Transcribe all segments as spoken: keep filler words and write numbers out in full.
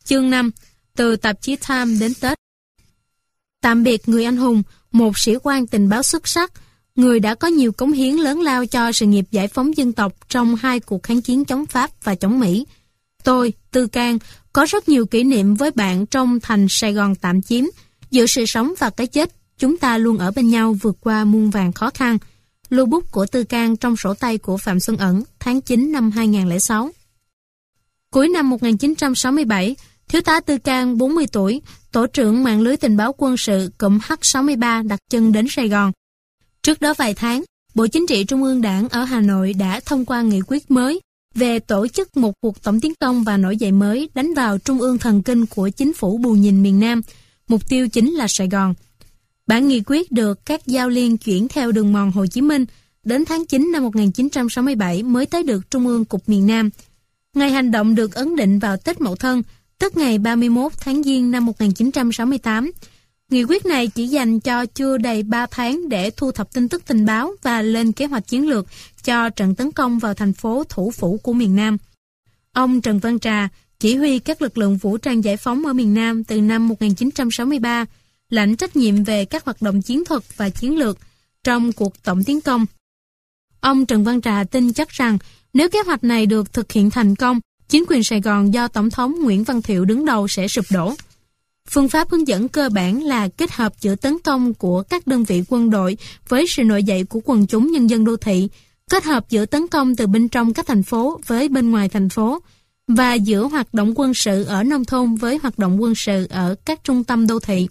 Chương năm, từ tạp chí Time đến Tết. Tạm biệt người anh hùng, một sĩ quan tình báo xuất sắc, người đã có nhiều cống hiến lớn lao cho sự nghiệp giải phóng dân tộc trong hai cuộc kháng chiến chống Pháp và chống Mỹ. Tôi, Tư Can, có rất nhiều kỷ niệm với bạn trong thành Sài Gòn tạm chiếm. Giữa sự sống và cái chết, chúng ta luôn ở bên nhau vượt qua muôn vàn khó khăn. Lưu bút của Tư Can trong sổ tay của Phạm Xuân Ẩn, tháng chín năm hai nghìn không trăm lẻ sáu. Cuối năm một nghìn chín trăm sáu mươi bảy, Thiếu tá Tư Can, bốn mươi tuổi, tổ trưởng mạng lưới tình báo quân sự cụm H sáu mươi ba đặt chân đến Sài Gòn. Trước đó vài tháng, Bộ Chính trị Trung ương Đảng ở Hà Nội đã thông qua nghị quyết mới về tổ chức một cuộc tổng tiến công và nổi dậy mới đánh vào trung ương thần kinh của chính phủ bù nhìn miền Nam. Mục tiêu chính là Sài Gòn. Bản nghị quyết được các giao liên chuyển theo đường mòn Hồ Chí Minh, đến tháng chín năm một nghìn chín trăm sáu mươi bảy mới tới được Trung ương Cục miền Nam. Ngày hành động được ấn định vào Tết Mậu Thân, tức ngày ba mươi mốt tháng Giêng năm một nghìn chín trăm sáu mươi tám. Nghị quyết này chỉ dành cho chưa đầy ba tháng để thu thập tin tức tình báo và lên kế hoạch chiến lược cho trận tấn công vào thành phố thủ phủ của miền Nam. Ông Trần Văn Trà, chỉ huy các lực lượng vũ trang giải phóng ở miền Nam từ năm một nghìn chín trăm sáu mươi ba, lãnh trách nhiệm về các hoạt động chiến thuật và chiến lược trong cuộc tổng tiến công. Ông Trần Văn Trà tin chắc rằng nếu kế hoạch này được thực hiện thành công, chính quyền Sài Gòn do Tổng thống Nguyễn Văn Thiệu đứng đầu sẽ sụp đổ. Phương pháp hướng dẫn cơ bản là kết hợp giữa tấn công của các đơn vị quân đội với sự nổi dậy của quần chúng nhân dân đô thị, kết hợp giữa tấn công từ bên trong các thành phố với bên ngoài thành phố, và giữa hoạt động quân sự ở nông thôn với hoạt động quân sự ở các trung tâm đô thị.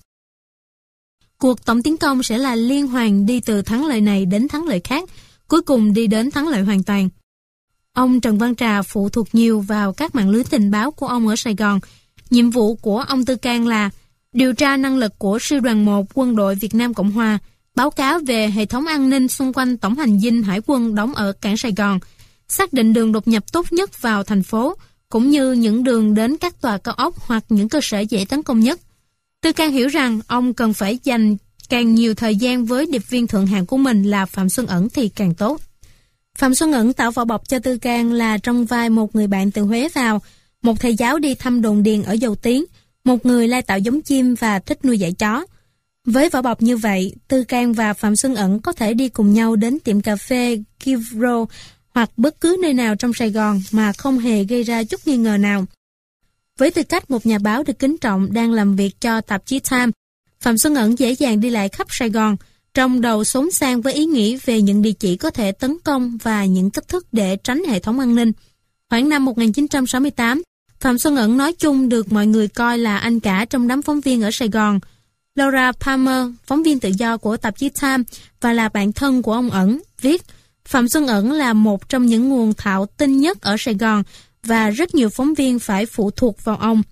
Cuộc tổng tiến công sẽ là liên hoàn đi từ thắng lợi này đến thắng lợi khác, cuối cùng đi đến thắng lợi hoàn toàn. Ông Trần Văn Trà phụ thuộc nhiều vào các mạng lưới tình báo của ông ở Sài Gòn. Nhiệm vụ của ông Tư Can là điều tra năng lực của Sư đoàn một Quân đội Việt Nam Cộng Hòa, báo cáo về hệ thống an ninh xung quanh tổng hành dinh hải quân đóng ở cảng Sài Gòn, xác định đường đột nhập tốt nhất vào thành phố, cũng như những đường đến các tòa cao ốc hoặc những cơ sở dễ tấn công nhất. Tư Can hiểu rằng ông cần phải dành càng nhiều thời gian với điệp viên thượng hạng của mình là Phạm Xuân Ẩn thì càng tốt. Phạm Xuân Ẩn tạo vỏ bọc cho Tư Can là trong vai một người bạn từ Huế vào, một thầy giáo đi thăm đồn điền ở Dầu Tiếng, một người lai tạo giống chim và thích nuôi dạy chó. Với vỏ bọc như vậy, Tư Can và Phạm Xuân Ẩn có thể đi cùng nhau đến tiệm cà phê Kivro hoặc bất cứ nơi nào trong Sài Gòn mà không hề gây ra chút nghi ngờ nào. Với tư cách một nhà báo được kính trọng đang làm việc cho tạp chí Time, Phạm Xuân Ẩn dễ dàng đi lại khắp Sài Gòn, trong đầu xốn sang với ý nghĩ về những địa chỉ có thể tấn công và những cách thức để tránh hệ thống an ninh. Khoảng năm một nghìn chín trăm sáu mươi tám, Phạm Xuân Ẩn nói chung được mọi người coi là anh cả trong đám phóng viên ở Sài Gòn. Laura Palmer, phóng viên tự do của tạp chí Time và là bạn thân của ông Ẩn, viết Phạm Xuân Ẩn là một trong những nguồn thạo tin nhất ở Sài Gòn và rất nhiều phóng viên phải phụ thuộc vào ông.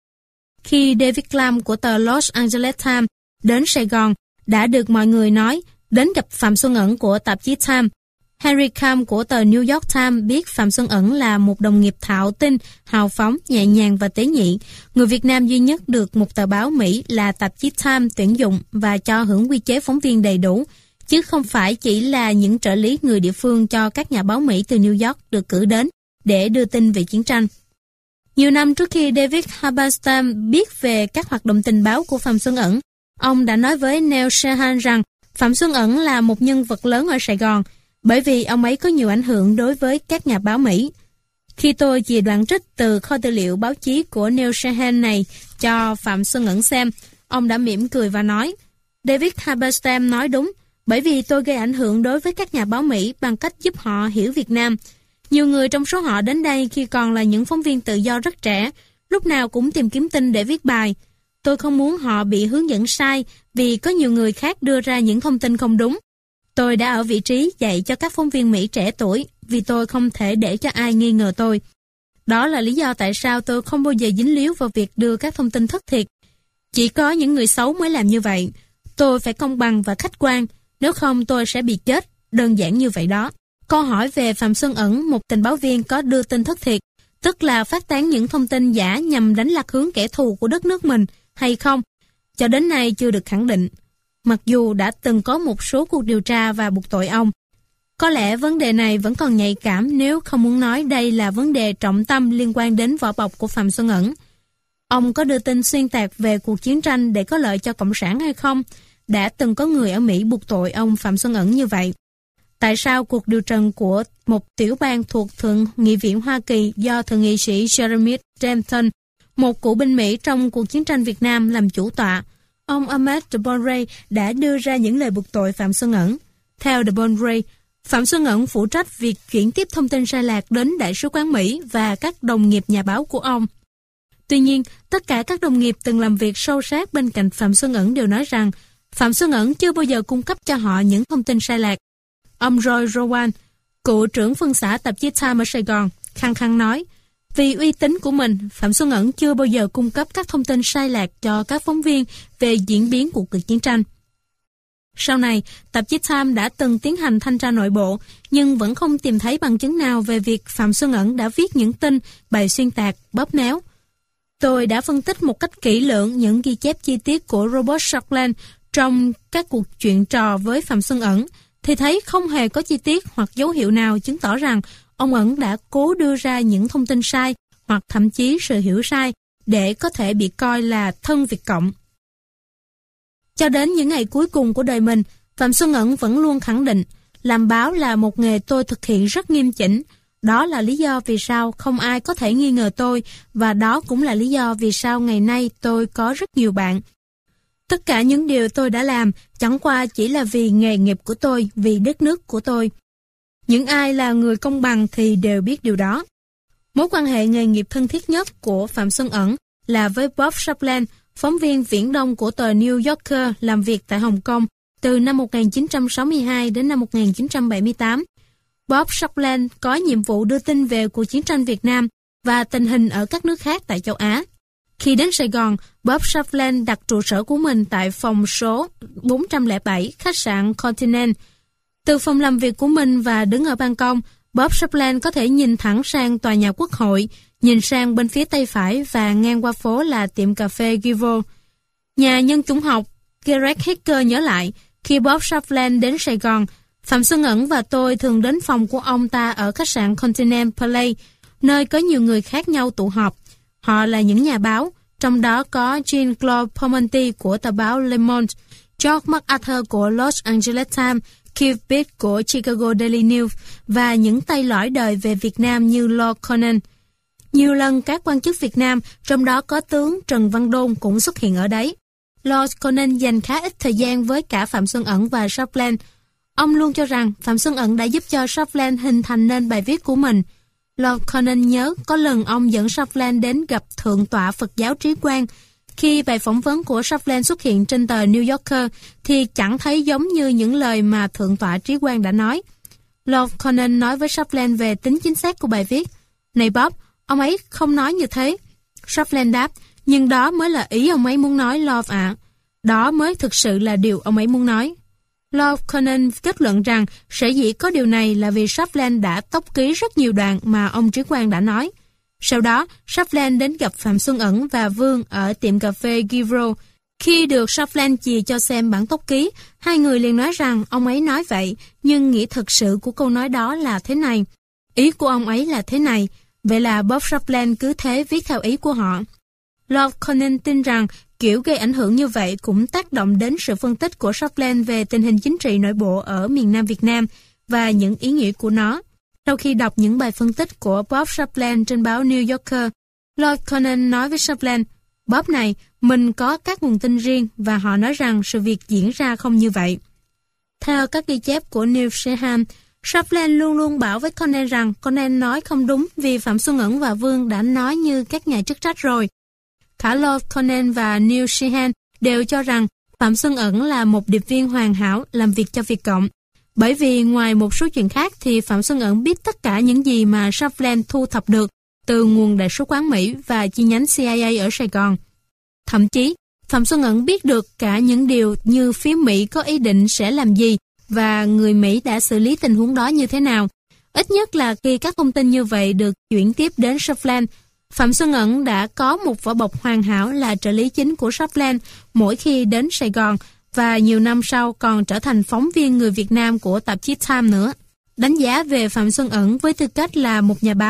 Khi David Clam của tờ Los Angeles Times đến Sài Gòn, đã được mọi người nói đến gặp Phạm Xuân Ẩn của tạp chí Time. Henry Cam của tờ New York Times biết Phạm Xuân Ẩn là một đồng nghiệp thạo tin, hào phóng, nhẹ nhàng và tế nhị, người Việt Nam duy nhất được một tờ báo Mỹ là tạp chí Time tuyển dụng và cho hưởng quy chế phóng viên đầy đủ, chứ không phải chỉ là những trợ lý người địa phương cho các nhà báo Mỹ từ New York được cử đến để đưa tin về chiến tranh. Nhiều năm trước khi David Halberstam biết về các hoạt động tình báo của Phạm Xuân Ẩn, ông đã nói với Neil Sheehan rằng Phạm Xuân Ẩn là một nhân vật lớn ở Sài Gòn, bởi vì ông ấy có nhiều ảnh hưởng đối với các nhà báo Mỹ. Khi tôi chia đoạn trích từ kho tư liệu báo chí của Neil Sheehan này cho Phạm Xuân Ẩn xem, ông đã mỉm cười và nói, David Halberstam nói đúng, bởi vì tôi gây ảnh hưởng đối với các nhà báo Mỹ bằng cách giúp họ hiểu Việt Nam. Nhiều người trong số họ đến đây khi còn là những phóng viên tự do rất trẻ, lúc nào cũng tìm kiếm tin để viết bài. Tôi không muốn họ bị hướng dẫn sai vì có nhiều người khác đưa ra những thông tin không đúng. Tôi đã ở vị trí dạy cho các phóng viên Mỹ trẻ tuổi vì tôi không thể để cho ai nghi ngờ tôi. Đó là lý do tại sao tôi không bao giờ dính líu vào việc đưa các thông tin thất thiệt. Chỉ có những người xấu mới làm như vậy. Tôi phải công bằng và khách quan, nếu không tôi sẽ bị chết, đơn giản như vậy đó. Câu hỏi về Phạm Xuân Ẩn, một tình báo viên có đưa tin thất thiệt, tức là phát tán những thông tin giả nhằm đánh lạc hướng kẻ thù của đất nước mình hay không, cho đến nay chưa được khẳng định, mặc dù đã từng có một số cuộc điều tra và buộc tội ông. Có lẽ vấn đề này vẫn còn nhạy cảm nếu không muốn nói đây là vấn đề trọng tâm liên quan đến vỏ bọc của Phạm Xuân Ẩn. Ông có đưa tin xuyên tạc về cuộc chiến tranh để có lợi cho Cộng sản hay không? Đã từng có người ở Mỹ buộc tội ông Phạm Xuân Ẩn như vậy. Tại sao cuộc điều trần của một tiểu bang thuộc Thượng nghị viện Hoa Kỳ do Thượng nghị sĩ Jeremy Denton, một cựu binh Mỹ trong cuộc chiến tranh Việt Nam, làm chủ tọa? Ông Ahmed de Bonray đã đưa ra những lời buộc tội Phạm Xuân Ẩn. Theo de Bonray, Phạm Xuân Ẩn phụ trách việc chuyển tiếp thông tin sai lạc đến Đại sứ quán Mỹ và các đồng nghiệp nhà báo của ông. Tuy nhiên, tất cả các đồng nghiệp từng làm việc sâu sát bên cạnh Phạm Xuân Ẩn đều nói rằng Phạm Xuân Ẩn chưa bao giờ cung cấp cho họ những thông tin sai lạc. Ông Roy Rowan, cựu trưởng phân xã tạp chí Time ở Sài Gòn, khăng khăng nói, vì uy tín của mình, Phạm Xuân Ẩn chưa bao giờ cung cấp các thông tin sai lạc cho các phóng viên về diễn biến của cuộc chiến tranh. Sau này, tạp chí Time đã từng tiến hành thanh tra nội bộ, nhưng vẫn không tìm thấy bằng chứng nào về việc Phạm Xuân Ẩn đã viết những tin, bài xuyên tạc, bóp méo. Tôi đã phân tích một cách kỹ lưỡng những ghi chép chi tiết của Robert Shortland trong các cuộc chuyện trò với Phạm Xuân Ẩn, thì thấy không hề có chi tiết hoặc dấu hiệu nào chứng tỏ rằng ông Ẩn đã cố đưa ra những thông tin sai hoặc thậm chí sự hiểu sai để có thể bị coi là thân Việt Cộng. Cho đến những ngày cuối cùng của đời mình, Phạm Xuân Ẩn vẫn luôn khẳng định làm báo là một nghề tôi thực hiện rất nghiêm chỉnh. Đó là lý do vì sao không ai có thể nghi ngờ tôi, và đó cũng là lý do vì sao ngày nay tôi có rất nhiều bạn. Tất cả những điều tôi đã làm chẳng qua chỉ là vì nghề nghiệp của tôi, vì đất nước của tôi. Những ai là người công bằng thì đều biết điều đó. Mối quan hệ nghề nghiệp thân thiết nhất của Phạm Xuân Ẩn là với Bob Shapland, phóng viên Viễn Đông của tờ New Yorker làm việc tại Hồng Kông từ năm một nghìn chín trăm sáu mươi hai đến năm một nghìn chín trăm bảy mươi tám. Bob Shapland có nhiệm vụ đưa tin về cuộc chiến tranh Việt Nam và tình hình ở các nước khác tại châu Á. Khi đến Sài Gòn, Bob Shapland đặt trụ sở của mình tại phòng số bốn trăm lẻ bảy, khách sạn Continent. Từ phòng làm việc của mình và đứng ở ban công, Bob Shapland có thể nhìn thẳng sang tòa nhà Quốc hội, nhìn sang bên phía tay phải và ngang qua phố là tiệm cà phê Givo. Nhà nhân chủng học Greg Hicker nhớ lại, khi Bob Shapland đến Sài Gòn, Phạm Xuân Ẩn và tôi thường đến phòng của ông ta ở khách sạn Continent Palais, nơi có nhiều người khác nhau tụ họp. Họ là những nhà báo, trong đó có Jean-Claude Pomonti của tờ báo Le Monde, George MacArthur của Los Angeles Times, Keith Pitt của Chicago Daily News và những tay lõi đời về Việt Nam như Lord Conan. Nhiều lần các quan chức Việt Nam, trong đó có tướng Trần Văn Đôn cũng xuất hiện ở đấy. Lord Conan dành khá ít thời gian với cả Phạm Xuân Ẩn và Shapland. Ông luôn cho rằng Phạm Xuân Ẩn đã giúp cho Shapland hình thành nên bài viết của mình. Lord Conan nhớ có lần ông dẫn Shapland đến gặp Thượng tọa Phật giáo Trí Quang. Khi bài phỏng vấn của Shapland xuất hiện trên tờ New Yorker thì chẳng thấy giống như những lời mà Thượng tọa Trí Quang đã nói. Lord Conan nói với Shapland về tính chính xác của bài viết. Này Bob, ông ấy không nói như thế. Shapland đáp, nhưng đó mới là ý ông ấy muốn nói, Lord ạ. Đó mới thực sự là điều ông ấy muốn nói. Lord Conan kết luận rằng sở dĩ có điều này là vì Shapland đã tốc ký rất nhiều đoạn mà ông Trí Quang đã nói. Sau đó, Shapland đến gặp Phạm Xuân Ẩn và Vương ở tiệm cà phê Givro. Khi được Shapland chì cho xem bản tốc ký, hai người liền nói rằng ông ấy nói vậy, nhưng nghĩa thực sự của câu nói đó là thế này. Ý của ông ấy là thế này, vậy là Bob Shapland cứ thế viết theo ý của họ. Lord Conan tin rằng kiểu gây ảnh hưởng như vậy cũng tác động đến sự phân tích của Shapland về tình hình chính trị nội bộ ở miền Nam Việt Nam và những ý nghĩa của nó. Sau khi đọc những bài phân tích của Bob Shapland trên báo New Yorker, Lord Conan nói với Shapland, Bob này, mình có các nguồn tin riêng và họ nói rằng sự việc diễn ra không như vậy. Theo các ghi chép của Neil Sheehan, Shapland luôn luôn bảo với Conan rằng Conan nói không đúng vì Phạm Xuân Ẩn và Vương đã nói như các nhà chức trách rồi. Cả Lord Conan và Neil Sheehan đều cho rằng Phạm Xuân Ẩn là một điệp viên hoàn hảo làm việc cho Việt Cộng. Bởi vì ngoài một số chuyện khác thì Phạm Xuân Ẩn biết tất cả những gì mà Shapland thu thập được từ nguồn đại sứ quán Mỹ và chi nhánh C I A ở Sài Gòn. Thậm chí, Phạm Xuân Ẩn biết được cả những điều như phía Mỹ có ý định sẽ làm gì và người Mỹ đã xử lý tình huống đó như thế nào. Ít nhất là khi các thông tin như vậy được chuyển tiếp đến Shapland, Phạm Xuân Ẩn đã có một vỏ bọc hoàn hảo là trợ lý chính của Shapland mỗi khi đến Sài Gòn và nhiều năm sau còn trở thành phóng viên người Việt Nam của tạp chí Time nữa. Đánh giá về Phạm Xuân Ẩn với tư cách là một nhà báo,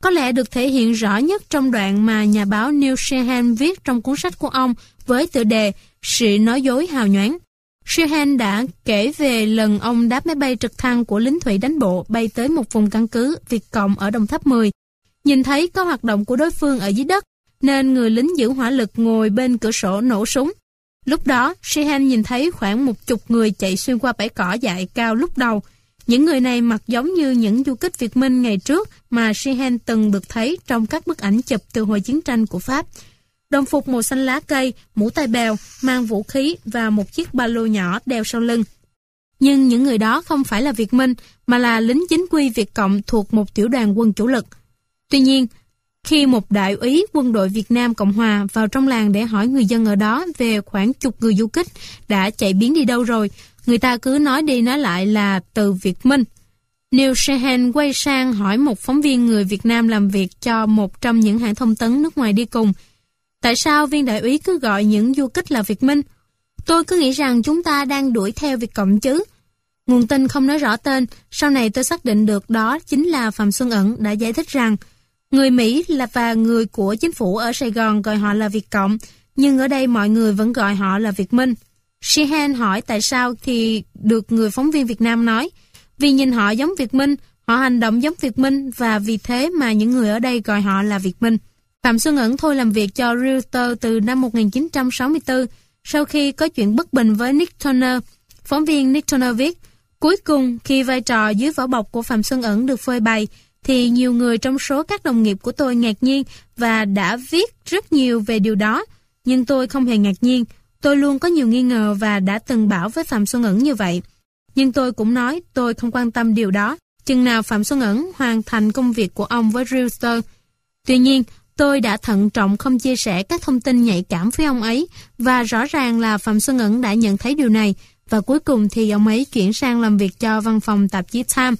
có lẽ được thể hiện rõ nhất trong đoạn mà nhà báo Neil Sheehan viết trong cuốn sách của ông với tựa đề Sự nói dối hào nhoáng. Sheehan đã kể về lần ông đáp máy bay trực thăng của lính thủy đánh bộ bay tới một vùng căn cứ Việt Cộng ở Đồng Tháp mười. Nhìn thấy có hoạt động của đối phương ở dưới đất, nên người lính giữ hỏa lực ngồi bên cửa sổ nổ súng. Lúc đó, Sheehan nhìn thấy khoảng một chục người chạy xuyên qua bãi cỏ dại cao lúc đầu. Những người này mặc giống như những du kích Việt Minh ngày trước mà Sheehan từng được thấy trong các bức ảnh chụp từ hồi chiến tranh của Pháp. Đồng phục màu xanh lá cây, mũ tai bèo, mang vũ khí và một chiếc ba lô nhỏ đeo sau lưng. Nhưng những người đó không phải là Việt Minh, mà là lính chính quy Việt Cộng thuộc một tiểu đoàn quân chủ lực. Tuy nhiên, khi một đại úy quân đội Việt Nam Cộng Hòa vào trong làng để hỏi người dân ở đó về khoảng chục người du kích đã chạy biến đi đâu rồi, người ta cứ nói đi nói lại là từ Việt Minh. Neil Sheehan quay sang hỏi một phóng viên người Việt Nam làm việc cho một trong những hãng thông tấn nước ngoài đi cùng. Tại sao viên đại úy cứ gọi những du kích là Việt Minh? Tôi cứ nghĩ rằng chúng ta đang đuổi theo Việt Cộng chứ. Nguồn tin không nói rõ tên, sau này tôi xác định được đó chính là Phạm Xuân Ẩn đã giải thích rằng người Mỹ là và người của chính phủ ở Sài Gòn gọi họ là Việt Cộng, nhưng ở đây mọi người vẫn gọi họ là Việt Minh. Sheehan hỏi tại sao thì được người phóng viên Việt Nam nói, vì nhìn họ giống Việt Minh, họ hành động giống Việt Minh và vì thế mà những người ở đây gọi họ là Việt Minh. Phạm Xuân Ẩn thôi làm việc cho Reuters từ năm một nghìn chín trăm sáu mươi tư, sau khi có chuyện bất bình với Nick Turner. Phóng viên Nick Turner viết, cuối cùng khi vai trò dưới vỏ bọc của Phạm Xuân Ẩn được phơi bày, thì nhiều người trong số các đồng nghiệp của tôi ngạc nhiên và đã viết rất nhiều về điều đó. Nhưng tôi không hề ngạc nhiên, tôi luôn có nhiều nghi ngờ và đã từng bảo với Phạm Xuân Ẩn như vậy. Nhưng tôi cũng nói tôi không quan tâm điều đó, chừng nào Phạm Xuân Ẩn hoàn thành công việc của ông với Reuters. Tuy nhiên, tôi đã thận trọng không chia sẻ các thông tin nhạy cảm với ông ấy, và rõ ràng là Phạm Xuân Ẩn đã nhận thấy điều này, và cuối cùng thì ông ấy chuyển sang làm việc cho văn phòng tạp chí Time.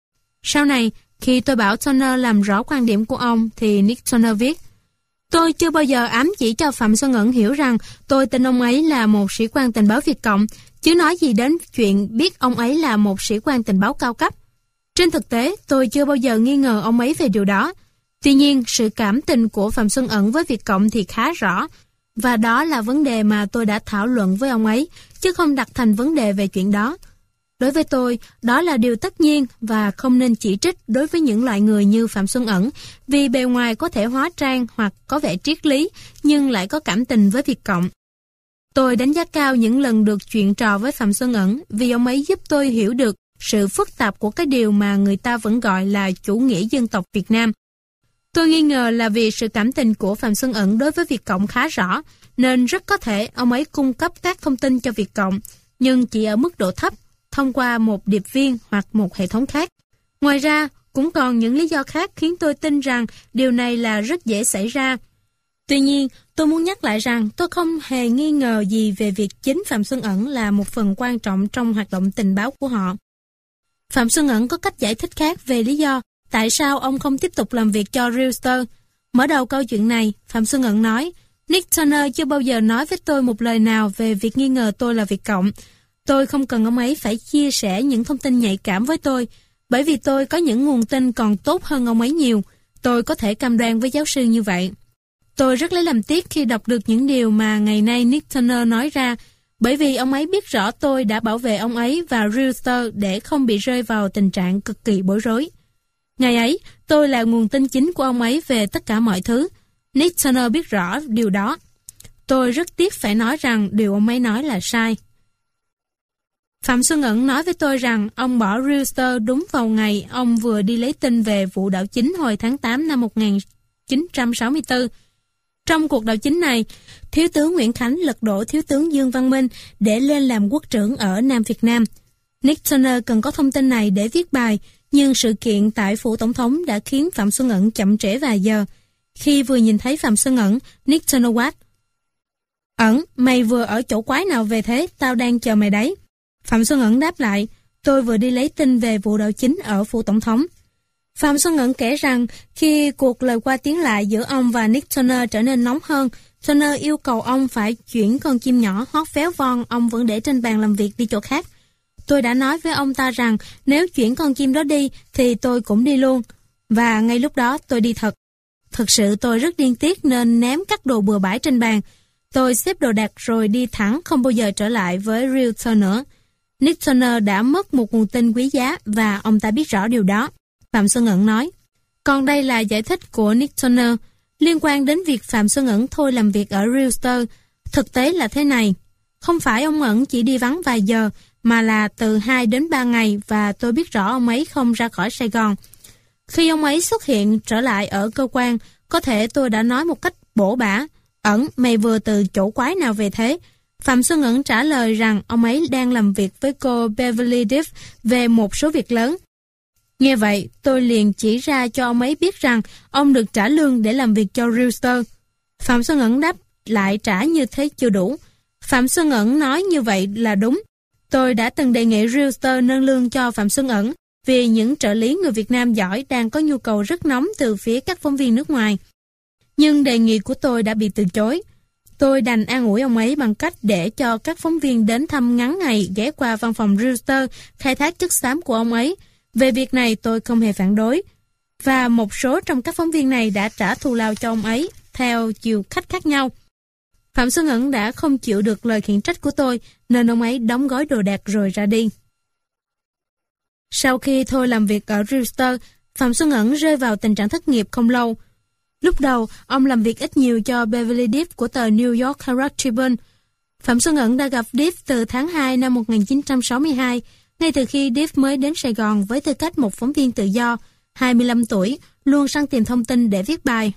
Sau này, khi tôi bảo Turner làm rõ quan điểm của ông, thì Nick Turner viết, tôi chưa bao giờ ám chỉ cho Phạm Xuân Ẩn hiểu rằng tôi tin ông ấy là một sĩ quan tình báo Việt Cộng, chứ nói gì đến chuyện biết ông ấy là một sĩ quan tình báo cao cấp. Trên thực tế, tôi chưa bao giờ nghi ngờ ông ấy về điều đó. Tuy nhiên, sự cảm tình của Phạm Xuân Ẩn với Việt Cộng thì khá rõ, và đó là vấn đề mà tôi đã thảo luận với ông ấy, chứ không đặt thành vấn đề về chuyện đó. Đối với tôi, đó là điều tất nhiên và không nên chỉ trích đối với những loại người như Phạm Xuân Ẩn, vì bề ngoài có thể hóa trang hoặc có vẻ triết lý, nhưng lại có cảm tình với Việt Cộng. Tôi đánh giá cao những lần được chuyện trò với Phạm Xuân Ẩn vì ông ấy giúp tôi hiểu được sự phức tạp của cái điều mà người ta vẫn gọi là chủ nghĩa dân tộc Việt Nam. Tôi nghi ngờ là vì sự cảm tình của Phạm Xuân Ẩn đối với Việt Cộng khá rõ, nên rất có thể ông ấy cung cấp các thông tin cho Việt Cộng, nhưng chỉ ở mức độ thấp, thông qua một điệp viên hoặc một hệ thống khác. Ngoài ra, cũng còn những lý do khác khiến tôi tin rằng điều này là rất dễ xảy ra. Tuy nhiên, tôi muốn nhắc lại rằng tôi không hề nghi ngờ gì về việc chính Phạm Xuân Ẩn là một phần quan trọng trong hoạt động tình báo của họ. Phạm Xuân Ẩn có cách giải thích khác về lý do tại sao ông không tiếp tục làm việc cho Reuters. Mở đầu câu chuyện này, Phạm Xuân Ẩn nói, Nick Turner chưa bao giờ nói với tôi một lời nào về việc nghi ngờ tôi là Việt Cộng. Tôi không cần ông ấy phải chia sẻ những thông tin nhạy cảm với tôi, bởi vì tôi có những nguồn tin còn tốt hơn ông ấy nhiều. Tôi có thể cam đoan với giáo sư như vậy. Tôi rất lấy làm tiếc khi đọc được những điều mà ngày nay Nick Turner nói ra, bởi vì ông ấy biết rõ tôi đã bảo vệ ông ấy và Reuters để không bị rơi vào tình trạng cực kỳ bối rối. Ngày ấy, tôi là nguồn tin chính của ông ấy về tất cả mọi thứ. Nick Turner biết rõ điều đó. Tôi rất tiếc phải nói rằng điều ông ấy nói là sai. Phạm Xuân Ẩn nói với tôi rằng ông bỏ Reuters đúng vào ngày ông vừa đi lấy tin về vụ đảo chính hồi tháng tám năm một nghìn chín trăm sáu mươi tư. Trong cuộc đảo chính này, Thiếu tướng Nguyễn Khánh lật đổ Thiếu tướng Dương Văn Minh để lên làm quốc trưởng ở Nam Việt Nam. Nick Turner cần có thông tin này để viết bài, nhưng sự kiện tại phủ tổng thống đã khiến Phạm Xuân Ẩn chậm trễ vài giờ. Khi vừa nhìn thấy Phạm Xuân Ẩn, Nick Turner quát, Ẩn, mày vừa ở chỗ quái nào về thế, tao đang chờ mày đấy. Phạm Xuân Ẩn đáp lại, tôi vừa đi lấy tin về vụ đảo chính ở phủ tổng thống. Phạm Xuân Ẩn kể rằng khi cuộc lời qua tiếng lại giữa ông và Nick Turner trở nên nóng hơn, Turner yêu cầu ông phải chuyển con chim nhỏ hót véo von ông vẫn để trên bàn làm việc đi chỗ khác. Tôi đã nói với ông ta rằng nếu chuyển con chim đó đi thì tôi cũng đi luôn. Và ngay lúc đó tôi đi thật. Thực sự tôi rất điên tiết nên ném các đồ bừa bãi trên bàn. Tôi xếp đồ đạc rồi đi thẳng, không bao giờ trở lại với Realtor nữa. Nick Turner đã mất một nguồn tin quý giá và ông ta biết rõ điều đó. Phạm Xuân Ẩn nói. Còn đây là giải thích của Nick Turner liên quan đến việc Phạm Xuân Ẩn thôi làm việc ở Realtor. Thực tế là thế này. Không phải ông Ẩn chỉ đi vắng vài giờ, mà là từ hai đến ba ngày, và tôi biết rõ ông ấy không ra khỏi Sài Gòn. Khi ông ấy xuất hiện trở lại ở cơ quan, có thể tôi đã nói một cách bổ bả: Ẩn, mày vừa từ chỗ quái nào về thế? Phạm Xuân Ẩn trả lời rằng ông ấy đang làm việc với cô Beverly Diff về một số việc lớn. Nghe vậy, tôi liền chỉ ra cho ông ấy biết rằng ông được trả lương để làm việc cho Realtor. Phạm Xuân Ẩn đáp lại trả như thế chưa đủ. Phạm Xuân Ẩn nói như vậy là đúng. Tôi đã từng đề nghị Realtor nâng lương cho Phạm Xuân Ẩn vì những trợ lý người Việt Nam giỏi đang có nhu cầu rất nóng từ phía các phóng viên nước ngoài. Nhưng đề nghị của tôi đã bị từ chối. Tôi đành an ủi ông ấy bằng cách để cho các phóng viên đến thăm ngắn ngày ghé qua văn phòng Realtor khai thác chất xám của ông ấy. Về việc này tôi không hề phản đối. Và một số trong các phóng viên này đã trả thù lao cho ông ấy theo chiều khách khác nhau. Phạm Xuân Ẩn đã không chịu được lời khiển trách của tôi nên ông ấy đóng gói đồ đạc rồi ra đi. Sau khi thôi làm việc ở Realtor, Phạm Xuân Ẩn rơi vào tình trạng thất nghiệp không lâu. Lúc đầu, ông làm việc ít nhiều cho Beverly Diff của tờ New York Herald Tribune. Phạm Xuân Ẩn đã gặp Diff từ tháng hai năm một nghìn chín trăm sáu mươi hai, ngay từ khi Diff mới đến Sài Gòn với tư cách một phóng viên tự do, hai mươi lăm tuổi, luôn săn tìm thông tin để viết bài.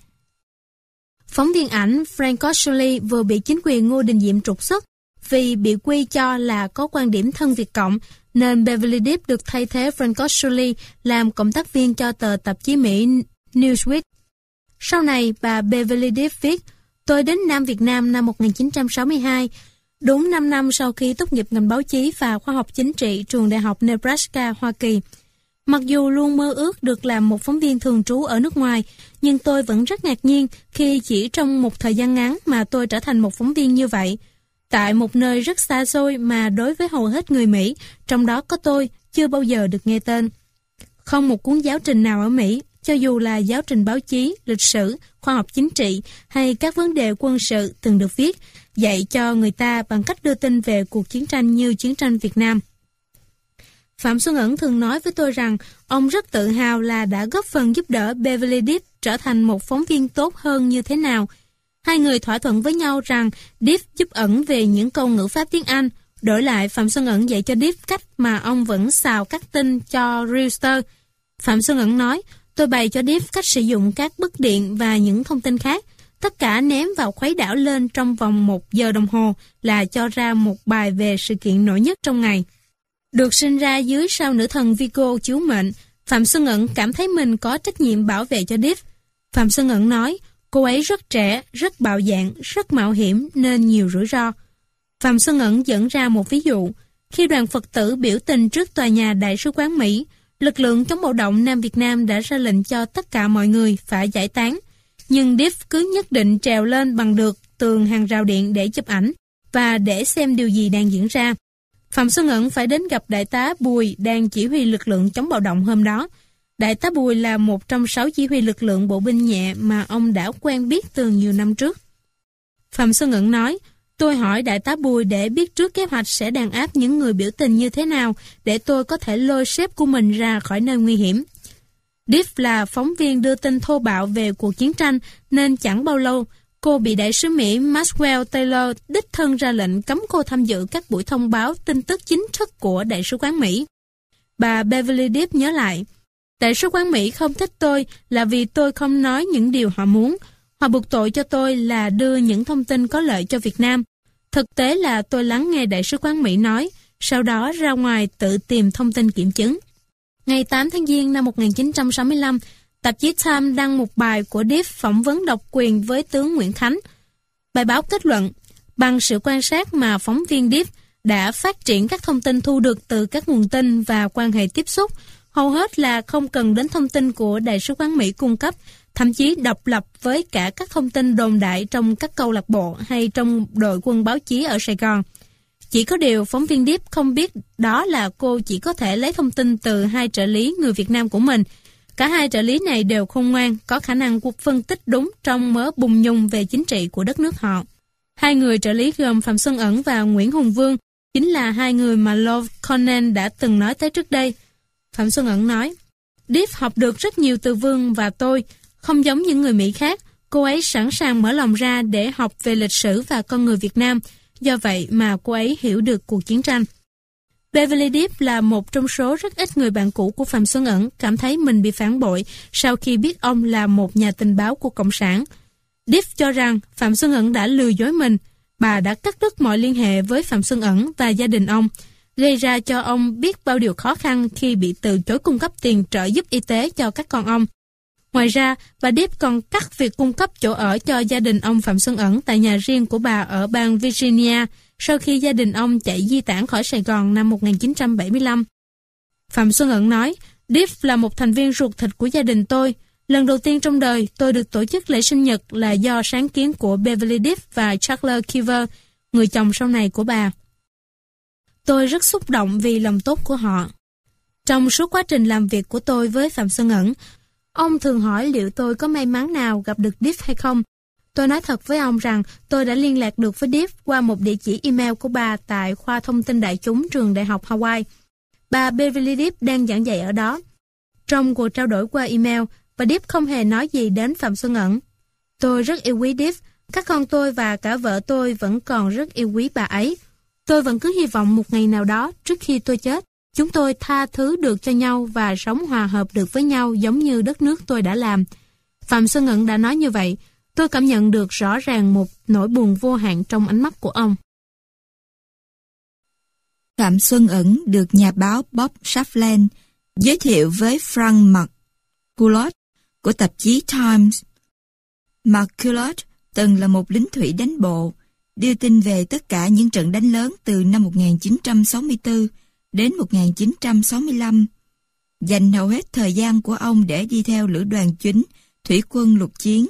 Phóng viên ảnh Frank Coscioli vừa bị chính quyền Ngô Đình Diệm trục xuất vì bị quy cho là có quan điểm thân Việt Cộng, nên Beverly Diff được thay thế Frank Coscioli làm cộng tác viên cho tờ tạp chí Mỹ Newsweek. Sau này, bà Beverly Diff viết, tôi đến Nam Việt Nam năm một nghìn chín trăm sáu mươi hai, đúng năm năm sau khi tốt nghiệp ngành báo chí và khoa học chính trị trường Đại học Nebraska, Hoa Kỳ. Mặc dù luôn mơ ước được làm một phóng viên thường trú ở nước ngoài, nhưng tôi vẫn rất ngạc nhiên khi chỉ trong một thời gian ngắn mà tôi trở thành một phóng viên như vậy. Tại một nơi rất xa xôi mà đối với hầu hết người Mỹ, trong đó có tôi, chưa bao giờ được nghe tên. Không một cuốn giáo trình nào ở Mỹ, cho dù là giáo trình báo chí, lịch sử, khoa học chính trị hay các vấn đề quân sự từng được viết, dạy cho người ta bằng cách đưa tin về cuộc chiến tranh như chiến tranh Việt Nam. Phạm Xuân Ẩn thường nói với tôi rằng ông rất tự hào là đã góp phần giúp đỡ Beverly Diff trở thành một phóng viên tốt hơn như thế nào. Hai người thỏa thuận với nhau rằng Diff giúp Ẩn về những câu ngữ pháp tiếng Anh, đổi lại Phạm Xuân Ẩn dạy cho Diff cách mà ông vẫn xào các tin cho Realtor. Phạm Xuân Ẩn nói, tôi bày cho Diff cách sử dụng các bức điện và những thông tin khác. Tất cả ném vào khuấy đảo lên trong vòng một giờ đồng hồ là cho ra một bài về sự kiện nổi nhất trong ngày. Được sinh ra dưới sao nữ thần Virgo chiếu mệnh, Phạm Xuân Ẩn cảm thấy mình có trách nhiệm bảo vệ cho Diff. Phạm Xuân Ẩn nói, cô ấy rất trẻ, rất bạo dạn, rất mạo hiểm nên nhiều rủi ro. Phạm Xuân Ẩn dẫn ra một ví dụ. Khi đoàn Phật tử biểu tình trước tòa nhà Đại sứ quán Mỹ, lực lượng chống bạo động Nam Việt Nam đã ra lệnh cho tất cả mọi người phải giải tán. Nhưng Diff cứ nhất định trèo lên bằng được tường hàng rào điện để chụp ảnh và để xem điều gì đang diễn ra. Phạm Xuân Ẩn phải đến gặp Đại tá Bùi đang chỉ huy lực lượng chống bạo động hôm đó. Đại tá Bùi là một trong sáu chỉ huy lực lượng bộ binh nhẹ mà ông đã quen biết từ nhiều năm trước. Phạm Xuân Ẩn nói, tôi hỏi Đại tá Bùi để biết trước kế hoạch sẽ đàn áp những người biểu tình như thế nào để tôi có thể lôi sếp của mình ra khỏi nơi nguy hiểm. Diff là phóng viên đưa tin thô bạo về cuộc chiến tranh nên chẳng bao lâu cô bị đại sứ Mỹ Maxwell Taylor đích thân ra lệnh cấm cô tham dự các buổi thông báo tin tức chính thức của Đại sứ quán Mỹ. Bà Beverly Diff nhớ lại, Đại sứ quán Mỹ không thích tôi là vì tôi không nói những điều họ muốn. Họ buộc tội cho tôi là đưa những thông tin có lợi cho Việt Nam. Thực tế là tôi lắng nghe Đại sứ quán Mỹ nói, sau đó ra ngoài tự tìm thông tin kiểm chứng. Ngày tám tháng Giêng năm một nghìn chín trăm sáu mươi lăm, tạp chí Time đăng một bài của Diff phỏng vấn độc quyền với tướng Nguyễn Khánh. Bài báo kết luận, bằng sự quan sát mà phóng viên Diff đã phát triển các thông tin thu được từ các nguồn tin và quan hệ tiếp xúc, hầu hết là không cần đến thông tin của Đại sứ quán Mỹ cung cấp, thậm chí độc lập với cả các thông tin đồn đại trong các câu lạc bộ hay trong đội quân báo chí ở Sài Gòn. Chỉ có điều phóng viên Diff không biết đó là cô chỉ có thể lấy thông tin từ hai trợ lý người Việt Nam của mình. Cả hai trợ lý này đều khôn ngoan, có khả năng phân tích đúng trong mớ bùng nhùng về chính trị của đất nước họ. Hai người trợ lý gồm Phạm Xuân Ẩn và Nguyễn Hùng Vương chính là hai người mà Lord Conan đã từng nói tới trước đây. Phạm Xuân Ẩn nói, Deep học được rất nhiều từ Vương và tôi, không giống những người Mỹ khác, cô ấy sẵn sàng mở lòng ra để học về lịch sử và con người Việt Nam, do vậy mà cô ấy hiểu được cuộc chiến tranh. Beverly Deep là một trong số rất ít người bạn cũ của Phạm Xuân Ẩn cảm thấy mình bị phản bội sau khi biết ông là một nhà tình báo của Cộng sản. Deep cho rằng Phạm Xuân Ẩn đã lừa dối mình, bà đã cắt đứt mọi liên hệ với Phạm Xuân Ẩn và gia đình ông, gây ra cho ông biết bao điều khó khăn khi bị từ chối cung cấp tiền trợ giúp y tế cho các con ông. Ngoài ra, bà Deep còn cắt việc cung cấp chỗ ở cho gia đình ông Phạm Xuân Ẩn tại nhà riêng của bà ở bang Virginia sau khi gia đình ông chạy di tản khỏi Sài Gòn năm một nghìn chín trăm bảy mươi lăm. Phạm Xuân Ẩn nói, Deep là một thành viên ruột thịt của gia đình tôi. Lần đầu tiên trong đời, tôi được tổ chức lễ sinh nhật là do sáng kiến của Beverly Deep và Charles Kiver, người chồng sau này của bà. Tôi rất xúc động vì lòng tốt của họ. Trong suốt quá trình làm việc của tôi với Phạm Xuân Ẩn, ông thường hỏi liệu tôi có may mắn nào gặp được Deep hay không. Tôi nói thật với ông rằng tôi đã liên lạc được với Deep qua một địa chỉ email của bà tại khoa thông tin đại chúng trường đại học Hawaii. Bà Beverly Deep đang giảng dạy ở đó. Trong cuộc trao đổi qua email, bà Deep không hề nói gì đến Phạm Xuân Ẩn. Tôi rất yêu quý Deep, các con tôi và cả vợ tôi vẫn còn rất yêu quý bà ấy. Tôi vẫn cứ hy vọng một ngày nào đó, trước khi tôi chết, chúng tôi tha thứ được cho nhau và sống hòa hợp được với nhau giống như đất nước tôi đã làm. Phạm Xuân Ẩn đã nói như vậy. Tôi cảm nhận được rõ ràng một nỗi buồn vô hạn trong ánh mắt của ông. Phạm Xuân Ẩn được nhà báo Bob Shafland giới thiệu với Frank McCulloch của tạp chí Times. McCulloch từng là một lính thủy đánh bộ, đưa tin về tất cả những trận đánh lớn từ năm một nghìn chín trăm sáu mươi tư đến một nghìn chín trăm sáu mươi lăm, dành hầu hết thời gian của ông để đi theo lữ đoàn chính thủy quân lục chiến.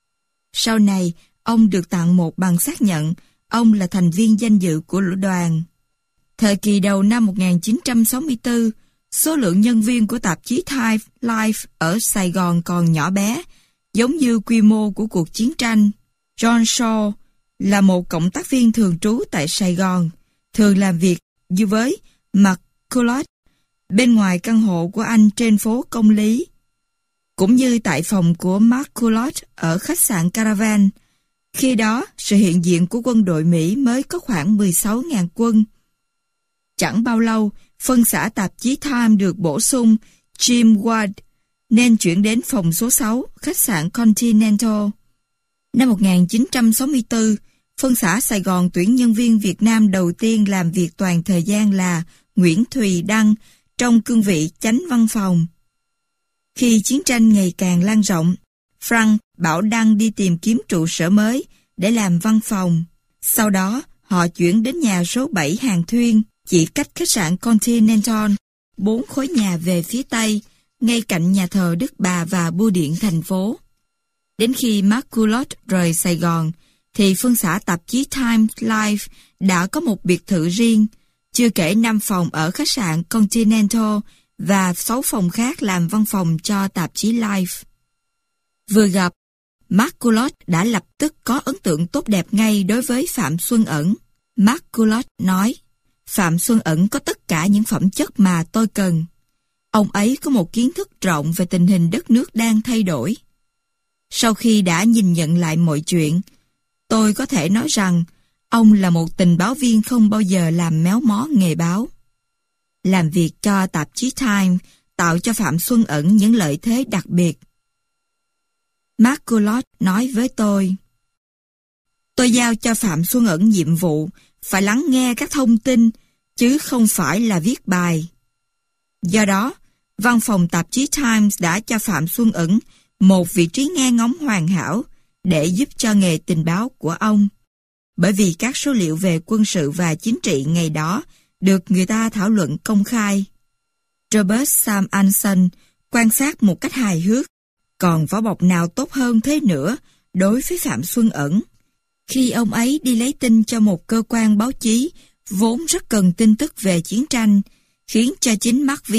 Sau này, ông được tặng một bằng xác nhận ông là thành viên danh dự của lữ đoàn. Thời kỳ đầu năm một nghìn chín trăm sáu mươi tư, số lượng nhân viên của tạp chí Time Life ở Sài Gòn còn nhỏ bé, giống như quy mô của cuộc chiến tranh. John Shaw là một cộng tác viên thường trú tại Sài Gòn, thường làm việc như với McCulloch bên ngoài căn hộ của anh trên phố Công Lý, cũng như tại phòng của McCulloch ở khách sạn Caravan. Khi đó, sự hiện diện của quân đội Mỹ mới có khoảng mười sáu nghìn quân. Chẳng bao lâu, phân xã tạp chí Time được bổ sung Jim Ward, nên chuyển đến phòng số sáu, khách sạn Continental. Năm một nghìn chín trăm sáu mươi tư, phân xã Sài Gòn tuyển nhân viên Việt Nam đầu tiên làm việc toàn thời gian là Nguyễn Thùy Đăng trong cương vị chánh văn phòng. Khi chiến tranh ngày càng lan rộng, Frank bảo Đăng đi tìm kiếm trụ sở mới để làm văn phòng. Sau đó, họ chuyển đến nhà số bảy Hàng Thuyên, chỉ cách khách sạn Continental, bốn khối nhà về phía Tây, ngay cạnh nhà thờ Đức Bà và bưu điện thành phố. Đến khi McCulloch rời Sài Gòn, thì phân xã tạp chí Time Life đã có một biệt thự riêng, chưa kể năm phòng ở khách sạn Continental và sáu phòng khác làm văn phòng cho tạp chí Life. Vừa gặp, McCulloch đã lập tức có ấn tượng tốt đẹp ngay đối với Phạm Xuân Ẩn. McCulloch nói, Phạm Xuân Ẩn có tất cả những phẩm chất mà tôi cần. Ông ấy có một kiến thức rộng về tình hình đất nước đang thay đổi. Sau khi đã nhìn nhận lại mọi chuyện, tôi có thể nói rằng ông là một tình báo viên không bao giờ làm méo mó nghề báo. Làm việc cho tạp chí Time tạo cho Phạm Xuân Ẩn những lợi thế đặc biệt. McCulloch nói với tôi, tôi giao cho Phạm Xuân Ẩn nhiệm vụ phải lắng nghe các thông tin, chứ không phải là viết bài. Do đó, văn phòng tạp chí Times đã cho Phạm Xuân Ẩn một vị trí nghe ngóng hoàn hảo để giúp cho nghề tình báo của ông. Bởi vì các số liệu về quân sự và chính trị ngày đó được người ta thảo luận công khai. Robert Sam Anson quan sát một cách hài hước, còn vỏ bọc nào tốt hơn thế nữa đối với Phạm Xuân Ẩn. Khi ông ấy đi lấy tin cho một cơ quan báo chí vốn rất cần tin tức về chiến tranh, khiến cho chính Mark V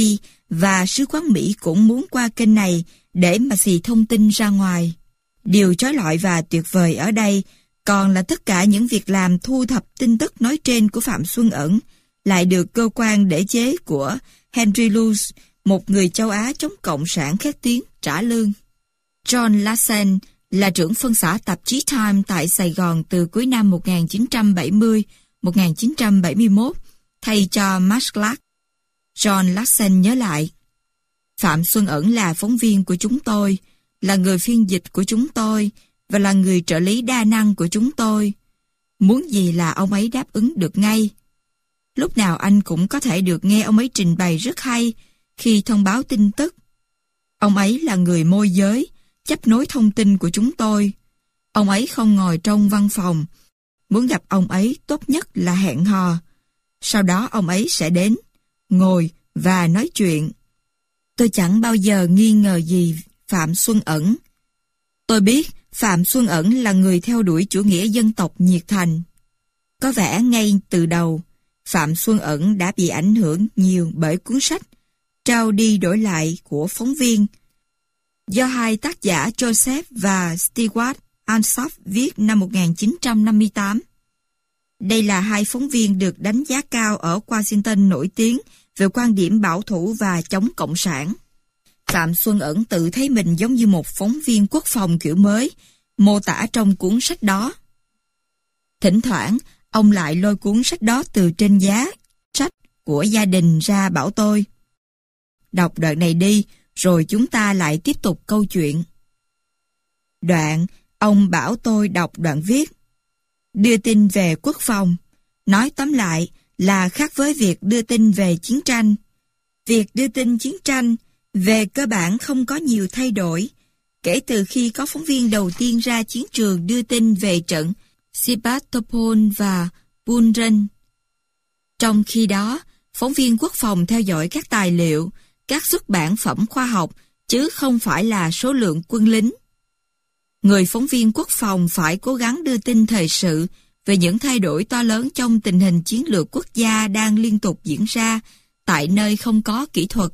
và sứ quán Mỹ cũng muốn qua kênh này để mà xì thông tin ra ngoài. Điều chói lọi và tuyệt vời ở đây còn là tất cả những việc làm thu thập tin tức nói trên của Phạm Xuân Ẩn lại được cơ quan đế chế của Henry Luce, một người châu Á chống cộng sản khét tiếng, trả lương. John Lassen là trưởng phân xã tạp chí Time tại Sài Gòn từ cuối năm một nghìn chín trăm bảy mươi đến một nghìn chín trăm bảy mươi mốt, thay cho Max Clark. John Lassen nhớ lại, Phạm Xuân Ẩn là phóng viên của chúng tôi, là người phiên dịch của chúng tôi và là người trợ lý đa năng của chúng tôi. Muốn gì là ông ấy đáp ứng được ngay. Lúc nào anh cũng có thể được nghe ông ấy trình bày rất hay khi thông báo tin tức. Ông ấy là người môi giới, chấp nối thông tin của chúng tôi. Ông ấy không ngồi trong văn phòng. Muốn gặp ông ấy tốt nhất là hẹn hò. Sau đó ông ấy sẽ đến, ngồi và nói chuyện. Tôi chẳng bao giờ nghi ngờ gì Phạm Xuân Ẩn. Tôi biết Phạm Xuân Ẩn là người theo đuổi chủ nghĩa dân tộc nhiệt thành. Có vẻ ngay từ đầu, Phạm Xuân Ẩn đã bị ảnh hưởng nhiều bởi cuốn sách Trao đi đổi lại của phóng viên do hai tác giả Joseph và Stewart Ansop viết năm một nghìn chín trăm năm mươi tám. Đây là hai phóng viên được đánh giá cao ở Washington nổi tiếng về quan điểm bảo thủ và chống cộng sản. Phạm Xuân Ẩn tự thấy mình giống như một phóng viên quốc phòng kiểu mới, mô tả trong cuốn sách đó. Thỉnh thoảng, ông lại lôi cuốn sách đó từ trên giá sách của gia đình ra bảo tôi. Đọc đoạn này đi, rồi chúng ta lại tiếp tục câu chuyện. Đoạn, ông bảo tôi đọc đoạn viết. Đưa tin về quốc phòng, nói tóm lại là khác với việc đưa tin về chiến tranh. Việc đưa tin chiến tranh về cơ bản không có nhiều thay đổi, kể từ khi có phóng viên đầu tiên ra chiến trường đưa tin về trận Sebastopol và Bull Run. Trong khi đó, phóng viên quốc phòng theo dõi các tài liệu, các xuất bản phẩm khoa học, chứ không phải là số lượng quân lính. Người phóng viên quốc phòng phải cố gắng đưa tin thời sự về những thay đổi to lớn trong tình hình chiến lược quốc gia đang liên tục diễn ra tại nơi không có kỹ thuật.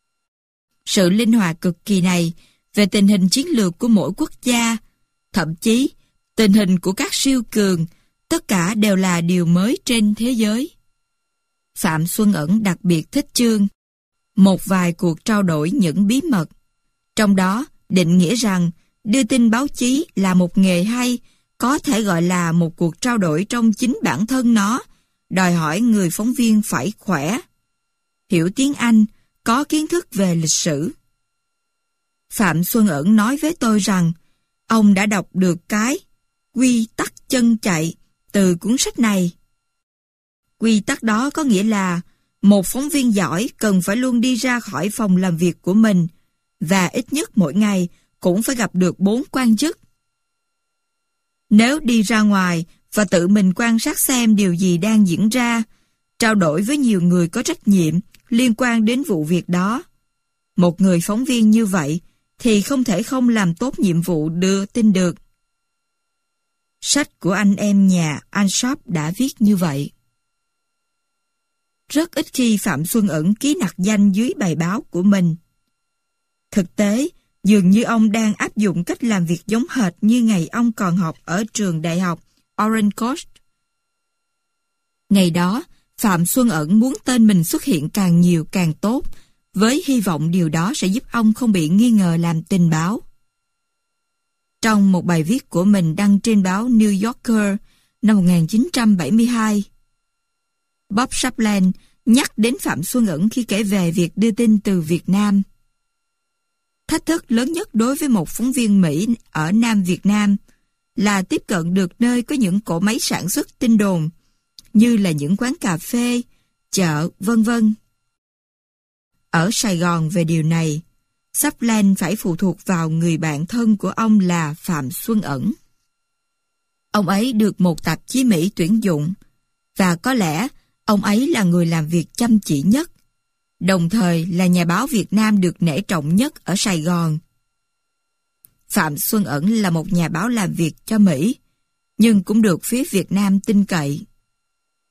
Sự linh hoạt cực kỳ này về tình hình chiến lược của mỗi quốc gia, thậm chí tình hình của các siêu cường, tất cả đều là điều mới trên thế giới. Phạm Xuân Ẩn đặc biệt thích chương một vài cuộc trao đổi những bí mật. Trong đó, định nghĩa rằng đưa tin báo chí là một nghề hay, có thể gọi là một cuộc trao đổi trong chính bản thân nó, đòi hỏi người phóng viên phải khỏe, hiểu tiếng Anh, có kiến thức về lịch sử. Phạm Xuân Ẩn nói với tôi rằng ông đã đọc được cái quy tắc chân chạy từ cuốn sách này. Quy tắc đó có nghĩa là một phóng viên giỏi cần phải luôn đi ra khỏi phòng làm việc của mình và ít nhất mỗi ngày cũng phải gặp được bốn quan chức. Nếu đi ra ngoài và tự mình quan sát xem điều gì đang diễn ra, trao đổi với nhiều người có trách nhiệm liên quan đến vụ việc đó, một người phóng viên như vậy thì không thể không làm tốt nhiệm vụ đưa tin được. Sách của anh em nhà Ansop đã viết như vậy. Rất ít khi Phạm Xuân Ẩn ký nặc danh dưới bài báo của mình. Thực tế, dường như ông đang áp dụng cách làm việc giống hệt như ngày ông còn học ở trường đại học Orange Coast. Ngày đó, Phạm Xuân Ẩn muốn tên mình xuất hiện càng nhiều càng tốt, với hy vọng điều đó sẽ giúp ông không bị nghi ngờ làm tình báo. Trong một bài viết của mình đăng trên báo New Yorker năm một nghìn chín trăm bảy mươi hai, Bob Shapland nhắc đến Phạm Xuân Ẩn khi kể về việc đưa tin từ Việt Nam. Thách thức lớn nhất đối với một phóng viên Mỹ ở Nam Việt Nam là tiếp cận được nơi có những cỗ máy sản xuất tin đồn, như là những quán cà phê, chợ, vân vân. Ở Sài Gòn về điều này, Shapland phải phụ thuộc vào người bạn thân của ông là Phạm Xuân Ẩn. Ông ấy được một tạp chí Mỹ tuyển dụng, và có lẽ ông ấy là người làm việc chăm chỉ nhất, đồng thời là nhà báo Việt Nam được nể trọng nhất ở Sài Gòn. Phạm Xuân Ẩn là một nhà báo làm việc cho Mỹ, nhưng cũng được phía Việt Nam tin cậy.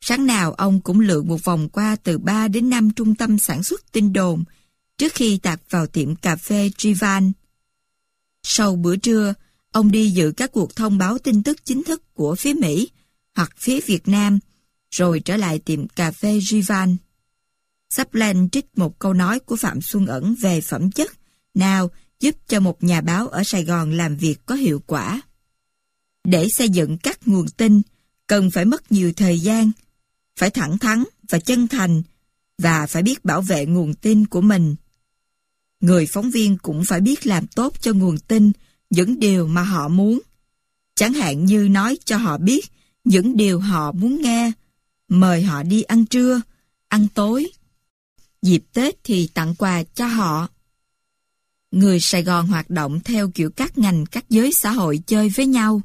Sáng nào ông cũng lượn một vòng qua từ ba đến năm trung tâm sản xuất tin đồn trước khi tạt vào tiệm cà phê Trivan. Sau bữa trưa, ông đi dự các cuộc thông báo tin tức chính thức của phía Mỹ hoặc phía Việt Nam, rồi trở lại tiệm cà phê Trivan. Chaplin trích một câu nói của Phạm Xuân Ẩn về phẩm chất nào giúp cho một nhà báo ở Sài Gòn làm việc có hiệu quả. Để xây dựng các nguồn tin, cần phải mất nhiều thời gian, phải thẳng thắn và chân thành, và phải biết bảo vệ nguồn tin của mình. Người phóng viên cũng phải biết làm tốt cho nguồn tin những điều mà họ muốn. Chẳng hạn như nói cho họ biết những điều họ muốn nghe, mời họ đi ăn trưa, ăn tối. Dịp Tết thì tặng quà cho họ. Người Sài Gòn hoạt động theo kiểu các ngành, các giới xã hội chơi với nhau.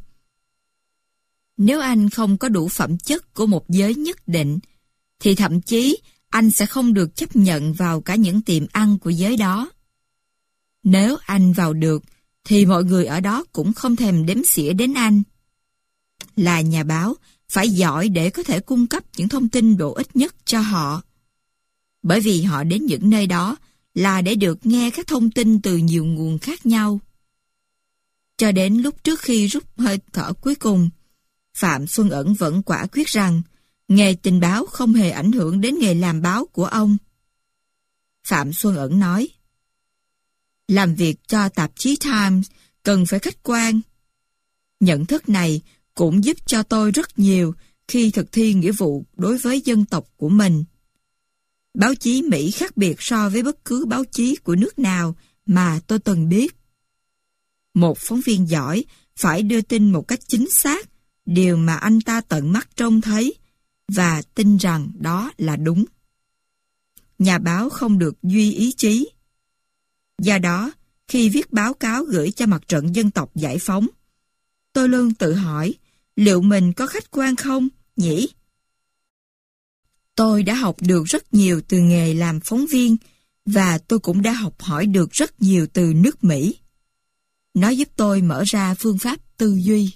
Nếu anh không có đủ phẩm chất của một giới nhất định, thì thậm chí anh sẽ không được chấp nhận vào cả những tiệm ăn của giới đó. Nếu anh vào được, thì mọi người ở đó cũng không thèm đếm xỉa đến anh. Là nhà báo, phải giỏi để có thể cung cấp những thông tin bổ ích nhất cho họ. Bởi vì họ đến những nơi đó là để được nghe các thông tin từ nhiều nguồn khác nhau. Cho đến lúc trước khi rút hơi thở cuối cùng, Phạm Xuân Ẩn vẫn quả quyết rằng nghề tình báo không hề ảnh hưởng đến nghề làm báo của ông. Phạm Xuân Ẩn nói, làm việc cho tạp chí Times cần phải khách quan. Nhận thức này cũng giúp cho tôi rất nhiều khi thực thi nghĩa vụ đối với dân tộc của mình. Báo chí Mỹ khác biệt so với bất cứ báo chí của nước nào mà tôi từng biết. Một phóng viên giỏi phải đưa tin một cách chính xác điều mà anh ta tận mắt trông thấy và tin rằng đó là đúng. Nhà báo không được duy ý chí. Do đó, khi viết báo cáo gửi cho Mặt trận Dân tộc Giải phóng, tôi luôn tự hỏi liệu mình có khách quan không nhỉ? Tôi đã học được rất nhiều từ nghề làm phóng viên và tôi cũng đã học hỏi được rất nhiều từ nước Mỹ. Nó giúp tôi mở ra phương pháp tư duy.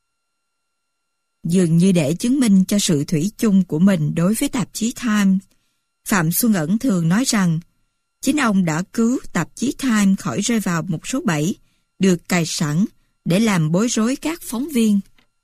Dường như để chứng minh cho sự thủy chung của mình đối với tạp chí Times, Phạm Xuân Ẩn thường nói rằng chính ông đã cứu tạp chí Times khỏi rơi vào một số bẫy được cài sẵn để làm bối rối các phóng viên.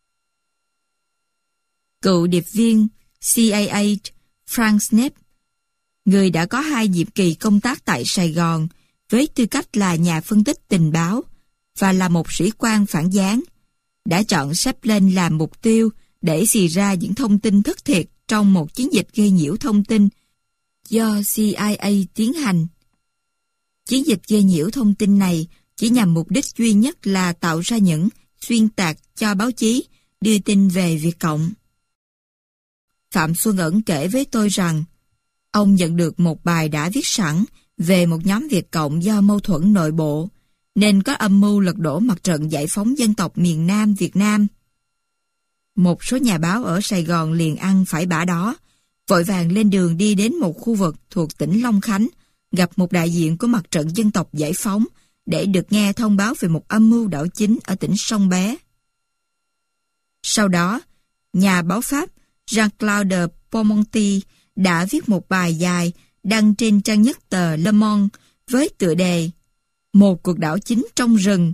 Cựu điệp viên C I A Frank Snape, người đã có hai nhiệm kỳ công tác tại Sài Gòn với tư cách là nhà phân tích tình báo và là một sĩ quan phản gián, đã chọn Chaplin làm mục tiêu để xì ra những thông tin thất thiệt trong một chiến dịch gây nhiễu thông tin do C I A tiến hành. Chiến dịch gây nhiễu thông tin này chỉ nhằm mục đích duy nhất là tạo ra những xuyên tạc cho báo chí đưa tin về Việt Cộng. Phạm Xuân Ẩn kể với tôi rằng ông nhận được một bài đã viết sẵn về một nhóm Việt Cộng do mâu thuẫn nội bộ, nên có âm mưu lật đổ Mặt trận Giải phóng Dân tộc miền Nam Việt Nam. Một số nhà báo ở Sài Gòn liền ăn phải bả đó, vội vàng lên đường đi đến một khu vực thuộc tỉnh Long Khánh, gặp một đại diện của Mặt trận Dân tộc Giải phóng để được nghe thông báo về một âm mưu đảo chính ở tỉnh Sông Bé. Sau đó, nhà báo Pháp Jean-Claude Ponmonty đã viết một bài dài đăng trên trang nhất tờ Le Monde với tựa đề Một cuộc đảo chính trong rừng.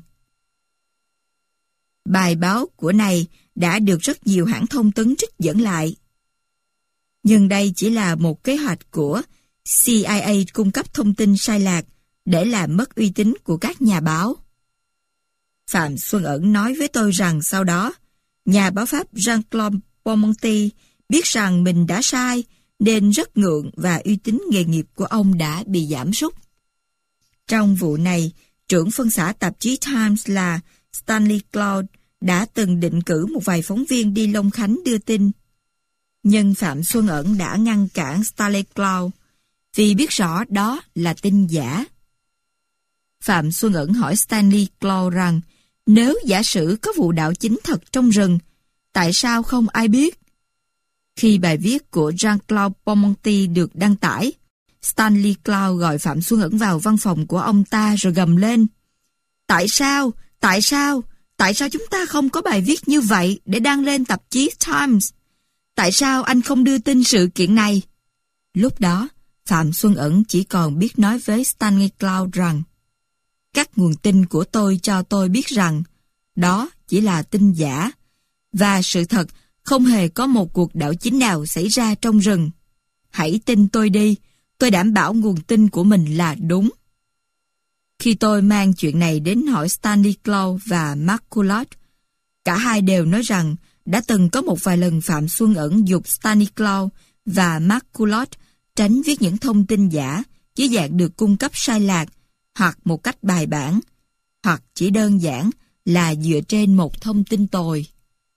Bài báo của này đã được rất nhiều hãng thông tấn trích dẫn lại. Nhưng đây chỉ là một kế hoạch của C I A cung cấp thông tin sai lạc để làm mất uy tín của các nhà báo. Phạm Xuân Ẩn nói với tôi rằng sau đó, nhà báo Pháp Jean-Claude Ponmonty biết rằng mình đã sai nên rất ngượng và uy tín nghề nghiệp của ông đã bị giảm sút. Trong vụ này, trưởng phân xã tạp chí Times là Stanley Cloud đã từng định cử một vài phóng viên đi Long Khánh đưa tin. Nhưng Phạm Xuân Ẩn đã ngăn cản Stanley Cloud vì biết rõ đó là tin giả. Phạm Xuân Ẩn hỏi Stanley Cloud rằng nếu giả sử có vụ đảo chính thật trong rừng, tại sao không ai biết? Khi bài viết của Jean-Claude Ponmonty được đăng tải, Stanley Cloud gọi Phạm Xuân Ẩn vào văn phòng của ông ta rồi gầm lên. Tại sao? Tại sao? Tại sao chúng ta không có bài viết như vậy để đăng lên tạp chí Times? Tại sao anh không đưa tin sự kiện này? Lúc đó, Phạm Xuân Ẩn chỉ còn biết nói với Stanislaw rằng các nguồn tin của tôi cho tôi biết rằng đó chỉ là tin giả và sự thật không hề có một cuộc đảo chính nào xảy ra trong rừng. Hãy tin tôi đi, tôi đảm bảo nguồn tin của mình là đúng. Khi tôi mang chuyện này đến hỏi Stanislaw và Marculot, cả hai đều nói rằng đã từng có một vài lần Phạm Xuân Ẩn giục Stanislaw và Marculot tránh viết những thông tin giả dưới dạng được cung cấp sai lạc hoặc một cách bài bản, hoặc chỉ đơn giản là dựa trên một thông tin tồi.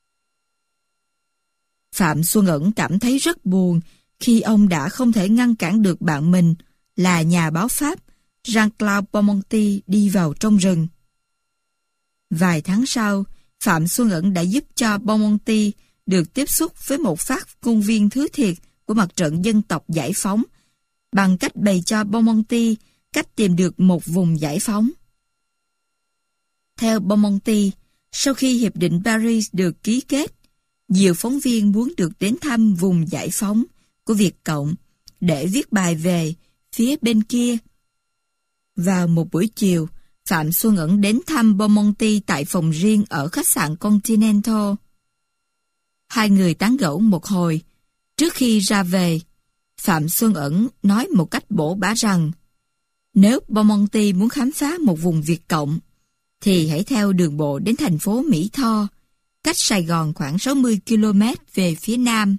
Phạm Xuân Ẩn cảm thấy rất buồn khi ông đã không thể ngăn cản được bạn mình là nhà báo Pháp Jean-Claude Beaumonty đi vào trong rừng. Vài tháng sau, Phạm Xuân Ẩn đã giúp cho Beaumonty được tiếp xúc với một phát ngôn viên thứ thiệt của mặt trận dân tộc giải phóng bằng cách bày cho Beaumonty cách tìm được một vùng giải phóng. Theo Beaumonty, sau khi Hiệp định Paris được ký kết, nhiều phóng viên muốn được đến thăm vùng giải phóng của Việt Cộng để viết bài về phía bên kia. Vào một buổi chiều, Phạm Xuân Ẩn đến thăm Beaumonty tại phòng riêng ở khách sạn Continental. Hai người tán gẫu một hồi. Trước khi ra về, Phạm Xuân Ẩn nói một cách bổ bả rằng nếu Beaumonty muốn khám phá một vùng Việt Cộng, thì hãy theo đường bộ đến thành phố Mỹ Tho, cách Sài Gòn khoảng sáu mươi ki lô mét về phía nam.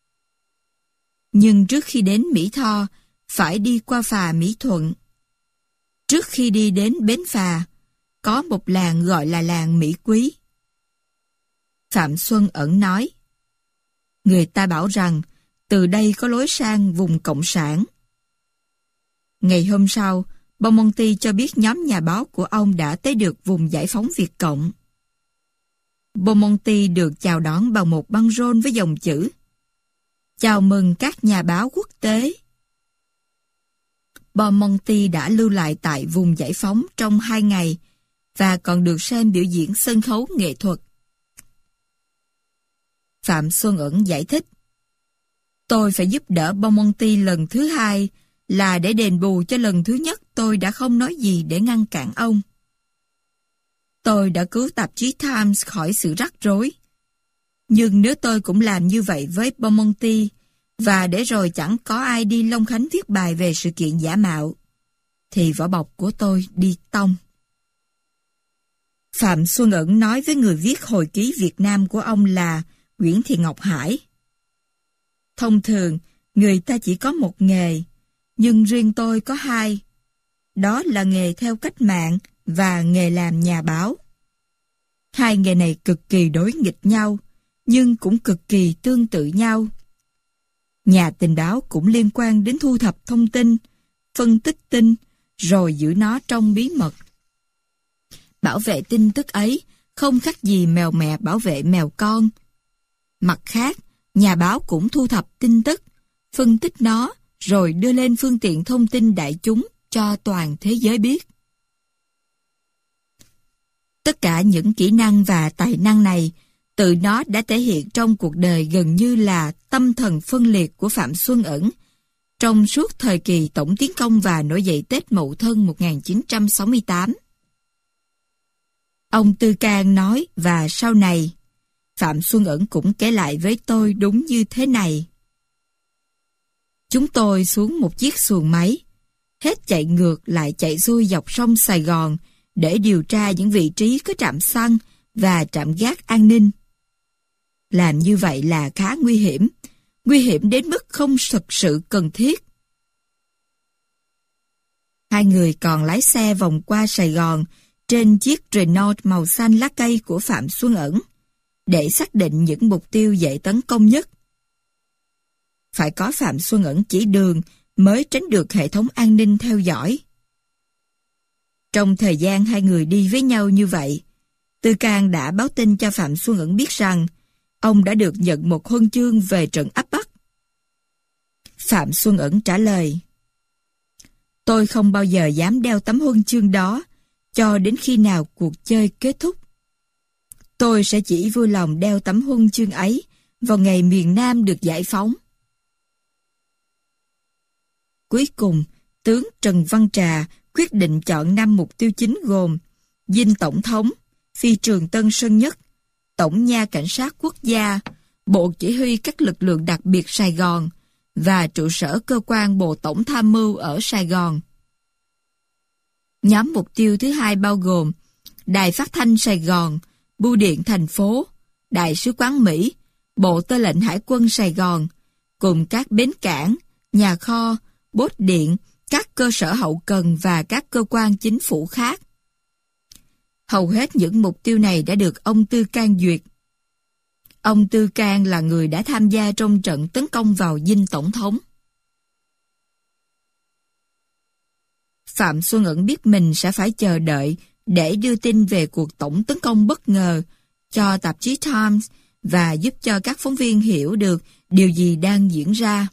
Nhưng trước khi đến Mỹ Tho, phải đi qua phà Mỹ Thuận. Trước khi đi đến bến phà, có một làng gọi là làng Mỹ Quý. Phạm Xuân Ẩn nói, người ta bảo rằng từ đây có lối sang vùng Cộng sản. Ngày hôm sau, Beaumonty cho biết nhóm nhà báo của ông đã tới được vùng giải phóng Việt Cộng. Beaumonty được chào đón bằng một băng rôn với dòng chữ chào mừng các nhà báo quốc tế. Beaumonty đã lưu lại tại vùng giải phóng trong hai ngày và còn được xem biểu diễn sân khấu nghệ thuật. Phạm Xuân Ẩn giải thích, tôi phải giúp đỡ Beaumonty lần thứ hai là để đền bù cho lần thứ nhất tôi đã không nói gì để ngăn cản ông. Tôi đã cứu tạp chí Times khỏi sự rắc rối. Nhưng nếu tôi cũng làm như vậy với Beaumonty, và để rồi chẳng có ai đi Long Khánh viết bài về sự kiện giả mạo, thì vỏ bọc của tôi đi tông. Phạm Xuân Ẩn nói với người viết hồi ký Việt Nam của ông là Nguyễn Thị Ngọc Hải. Thông thường, người ta chỉ có một nghề, nhưng riêng tôi có hai. Đó là nghề theo cách mạng và nghề làm nhà báo. Hai nghề này cực kỳ đối nghịch nhau, nhưng cũng cực kỳ tương tự nhau. Nhà tình báo cũng liên quan đến thu thập thông tin, phân tích tin, rồi giữ nó trong bí mật. Bảo vệ tin tức ấy không khác gì mèo mẹ bảo vệ mèo con. Mặt khác, nhà báo cũng thu thập tin tức, phân tích nó, rồi đưa lên phương tiện thông tin đại chúng cho toàn thế giới biết. Tất cả những kỹ năng và tài năng này, tự nó đã thể hiện trong cuộc đời gần như là tâm thần phân liệt của Phạm Xuân Ẩn trong suốt thời kỳ tổng tiến công và nổi dậy Tết Mậu Thân một nghìn chín trăm sáu mươi tám. Ông Tư Cang nói, và sau này, Phạm Xuân Ẩn cũng kể lại với tôi đúng như thế này. Chúng tôi xuống một chiếc xuồng máy, hết chạy ngược lại chạy xuôi dọc sông Sài Gòn để điều tra những vị trí có trạm xăng và trạm gác an ninh. Làm như vậy là khá nguy hiểm, nguy hiểm đến mức không thực sự cần thiết. Hai người còn lái xe vòng qua Sài Gòn trên chiếc Renault màu xanh lá cây của Phạm Xuân Ẩn để xác định những mục tiêu dễ tấn công nhất. Phải có Phạm Xuân Ẩn chỉ đường mới tránh được hệ thống an ninh theo dõi. Trong thời gian hai người đi với nhau như vậy, Tư Cang đã báo tin cho Phạm Xuân Ẩn biết rằng ông đã được nhận một huân chương về trận áp Bắc. Phạm Xuân Ẩn trả lời, tôi không bao giờ dám đeo tấm huân chương đó cho đến khi nào cuộc chơi kết thúc. Tôi sẽ chỉ vui lòng đeo tấm huân chương ấy vào ngày miền Nam được giải phóng. Cuối cùng, tướng Trần Văn Trà quyết định chọn năm mục tiêu chính gồm dinh tổng thống, phi trường Tân Sơn Nhất, tổng nha cảnh sát quốc gia, bộ chỉ huy các lực lượng đặc biệt Sài Gòn và trụ sở cơ quan Bộ Tổng Tham mưu ở Sài Gòn. Nhóm mục tiêu thứ hai bao gồm Đài Phát thanh Sài Gòn, Bưu điện thành phố, Đại sứ quán Mỹ, Bộ Tư lệnh Hải quân Sài Gòn, cùng các bến cảng, nhà kho, bốt điện, các cơ sở hậu cần và các cơ quan chính phủ khác. Hầu hết những mục tiêu này đã được ông Tư Can duyệt. Ông Tư Can là người đã tham gia trong trận tấn công vào dinh tổng thống. Phạm Xuân Ẩn biết mình sẽ phải chờ đợi để đưa tin về cuộc tổng tấn công bất ngờ cho tạp chí Times và giúp cho các phóng viên hiểu được điều gì đang diễn ra.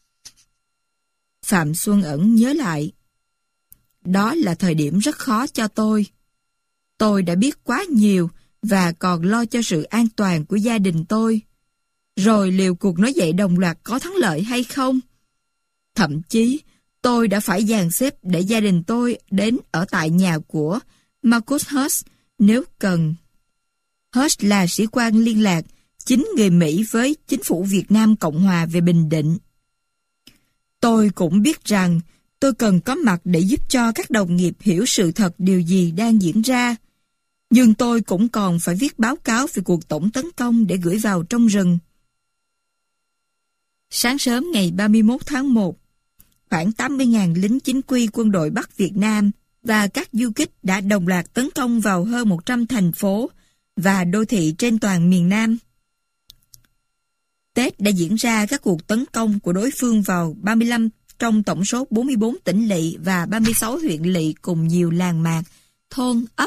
Phạm Xuân Ẩn nhớ lại, đó là thời điểm rất khó cho tôi. Tôi đã biết quá nhiều và còn lo cho sự an toàn của gia đình tôi. Rồi liệu cuộc nổi dậy đồng loạt có thắng lợi hay không? Thậm chí, tôi đã phải dàn xếp để gia đình tôi đến ở tại nhà của Marcus Hurst nếu cần. Hurst là sĩ quan liên lạc chính người Mỹ với chính phủ Việt Nam Cộng Hòa về Bình Định. Tôi cũng biết rằng tôi cần có mặt để giúp cho các đồng nghiệp hiểu sự thật điều gì đang diễn ra. Nhưng tôi cũng còn phải viết báo cáo về cuộc tổng tấn công để gửi vào trong rừng. Sáng sớm ngày ba mươi mốt tháng một, khoảng tám mươi nghìn lính chính quy quân đội Bắc Việt Nam và các du kích đã đồng loạt tấn công vào hơn một trăm thành phố và đô thị trên toàn miền Nam. Tết đã diễn ra các cuộc tấn công của đối phương vào ba mươi lăm trong tổng số bốn mươi bốn tỉnh lỵ và ba mươi sáu huyện lỵ cùng nhiều làng mạc, thôn, ấp.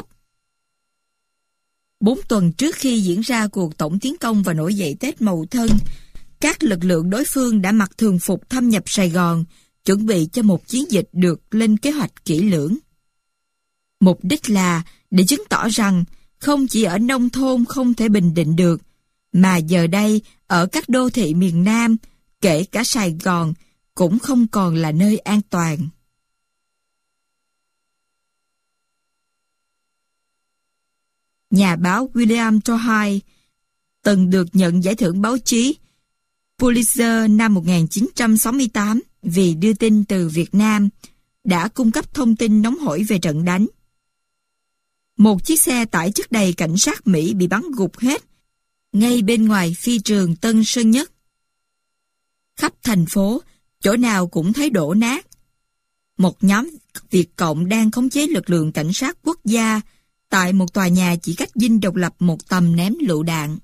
Bốn tuần trước khi diễn ra cuộc tổng tiến công và nổi dậy Tết Mậu Thân, các lực lượng đối phương đã mặc thường phục thâm nhập Sài Gòn, chuẩn bị cho một chiến dịch được lên kế hoạch kỹ lưỡng. Mục đích là để chứng tỏ rằng không chỉ ở nông thôn không thể bình định được, mà giờ đây ở các đô thị miền Nam, kể cả Sài Gòn, cũng không còn là nơi an toàn. Nhà báo William Troy từng được nhận giải thưởng báo chí Pulitzer năm một nghìn chín trăm sáu mươi tám vì đưa tin từ Việt Nam, đã cung cấp thông tin nóng hổi về trận đánh. Một chiếc xe tải chất đầy cảnh sát Mỹ bị bắn gục hết ngay bên ngoài phi trường Tân Sơn Nhất. Khắp thành phố, chỗ nào cũng thấy đổ nát. Một nhóm Việt Cộng đang khống chế lực lượng cảnh sát quốc gia tại một tòa nhà chỉ cách dinh độc lập một tầm ném lựu đạn.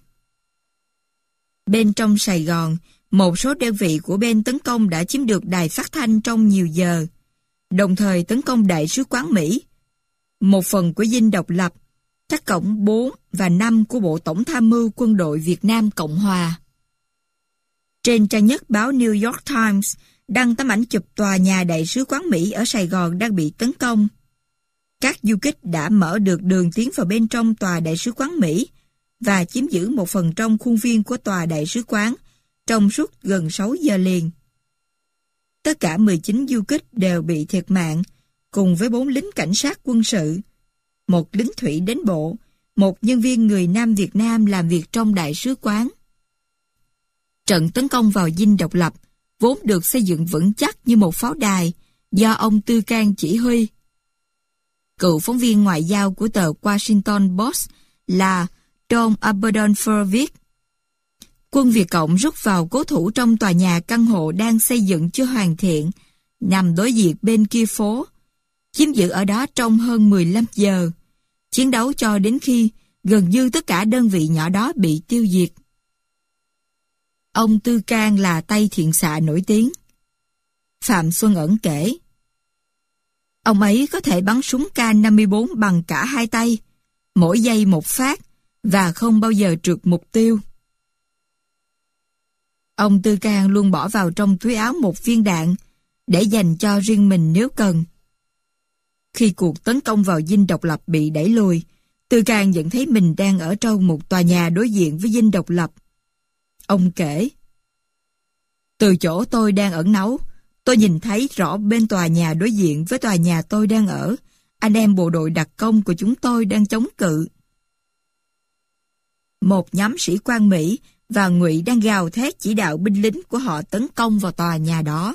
Bên trong Sài Gòn, một số đơn vị của bên tấn công đã chiếm được đài phát thanh trong nhiều giờ, đồng thời tấn công đại sứ quán Mỹ, một phần của dinh độc lập, các cổng bốn và năm của Bộ Tổng Tham mưu Quân đội Việt Nam Cộng Hòa. Trên trang nhất báo New York Times đăng tấm ảnh chụp tòa nhà đại sứ quán Mỹ ở Sài Gòn đang bị tấn công. Các du kích đã mở được đường tiến vào bên trong tòa đại sứ quán Mỹ và chiếm giữ một phần trong khuôn viên của tòa đại sứ quán trong suốt gần sáu giờ liền. Tất cả mười chín du kích đều bị thiệt mạng, cùng với bốn lính cảnh sát quân sự, một lính thủy đánh bộ, một nhân viên người Nam Việt Nam làm việc trong đại sứ quán. Trận tấn công vào dinh độc lập vốn được xây dựng vững chắc như một pháo đài do ông Tư Can chỉ huy. Cựu phóng viên ngoại giao của tờ Washington Post là Tom Aberdonfer viết: Quân Việt Cộng rút vào cố thủ trong tòa nhà căn hộ đang xây dựng chưa hoàn thiện, nằm đối diện bên kia phố, chiếm giữ ở đó trong hơn mười lăm giờ, chiến đấu cho đến khi gần như tất cả đơn vị nhỏ đó bị tiêu diệt. Ông Tư Can là tay thiện xạ nổi tiếng. Phạm Xuân Ẩn kể, ông ấy có thể bắn súng K năm mươi bốn bằng cả hai tay, mỗi giây một phát, và không bao giờ trượt mục tiêu. Ông Tư Can luôn bỏ vào trong túi áo một viên đạn để dành cho riêng mình nếu cần. Khi cuộc tấn công vào dinh độc lập bị đẩy lùi, Tư Can nhận thấy mình đang ở trong một tòa nhà đối diện với dinh độc lập. Ông kể, từ chỗ tôi đang ẩn náu, tôi nhìn thấy rõ bên tòa nhà đối diện với tòa nhà tôi đang ở, anh em bộ đội đặc công của chúng tôi đang chống cự. Một nhóm sĩ quan Mỹ và Ngụy đang gào thét chỉ đạo binh lính của họ tấn công vào tòa nhà đó.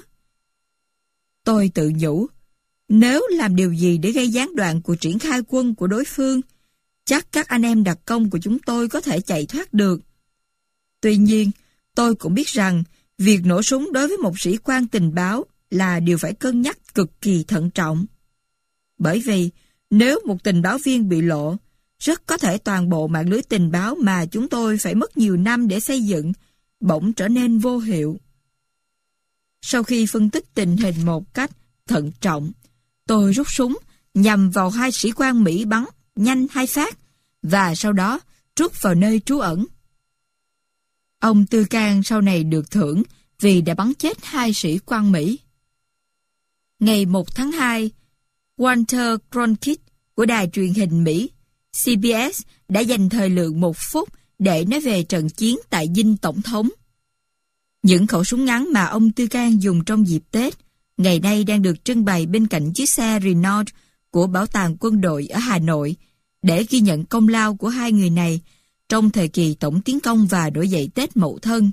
Tôi tự nhủ, nếu làm điều gì để gây gián đoạn cuộc triển khai quân của đối phương, chắc các anh em đặc công của chúng tôi có thể chạy thoát được. Tuy nhiên, tôi cũng biết rằng việc nổ súng đối với một sĩ quan tình báo là điều phải cân nhắc cực kỳ thận trọng. Bởi vì nếu một tình báo viên bị lộ, rất có thể toàn bộ mạng lưới tình báo mà chúng tôi phải mất nhiều năm để xây dựng bỗng trở nên vô hiệu. Sau khi phân tích tình hình một cách thận trọng, tôi rút súng nhằm vào hai sĩ quan Mỹ bắn nhanh hai phát và sau đó rút vào nơi trú ẩn. Ông Tư Can sau này được thưởng vì đã bắn chết hai sĩ quan Mỹ. Ngày một tháng hai, Walter Cronkite của đài truyền hình Mỹ C B S đã dành thời lượng một phút để nói về trận chiến tại dinh tổng thống. Những khẩu súng ngắn mà ông Tư Can dùng trong dịp Tết ngày nay đang được trưng bày bên cạnh chiếc xe Renault của Bảo tàng Quân đội ở Hà Nội để ghi nhận công lao của hai người này trong thời kỳ tổng tiến công và nổi dậy Tết Mậu Thân.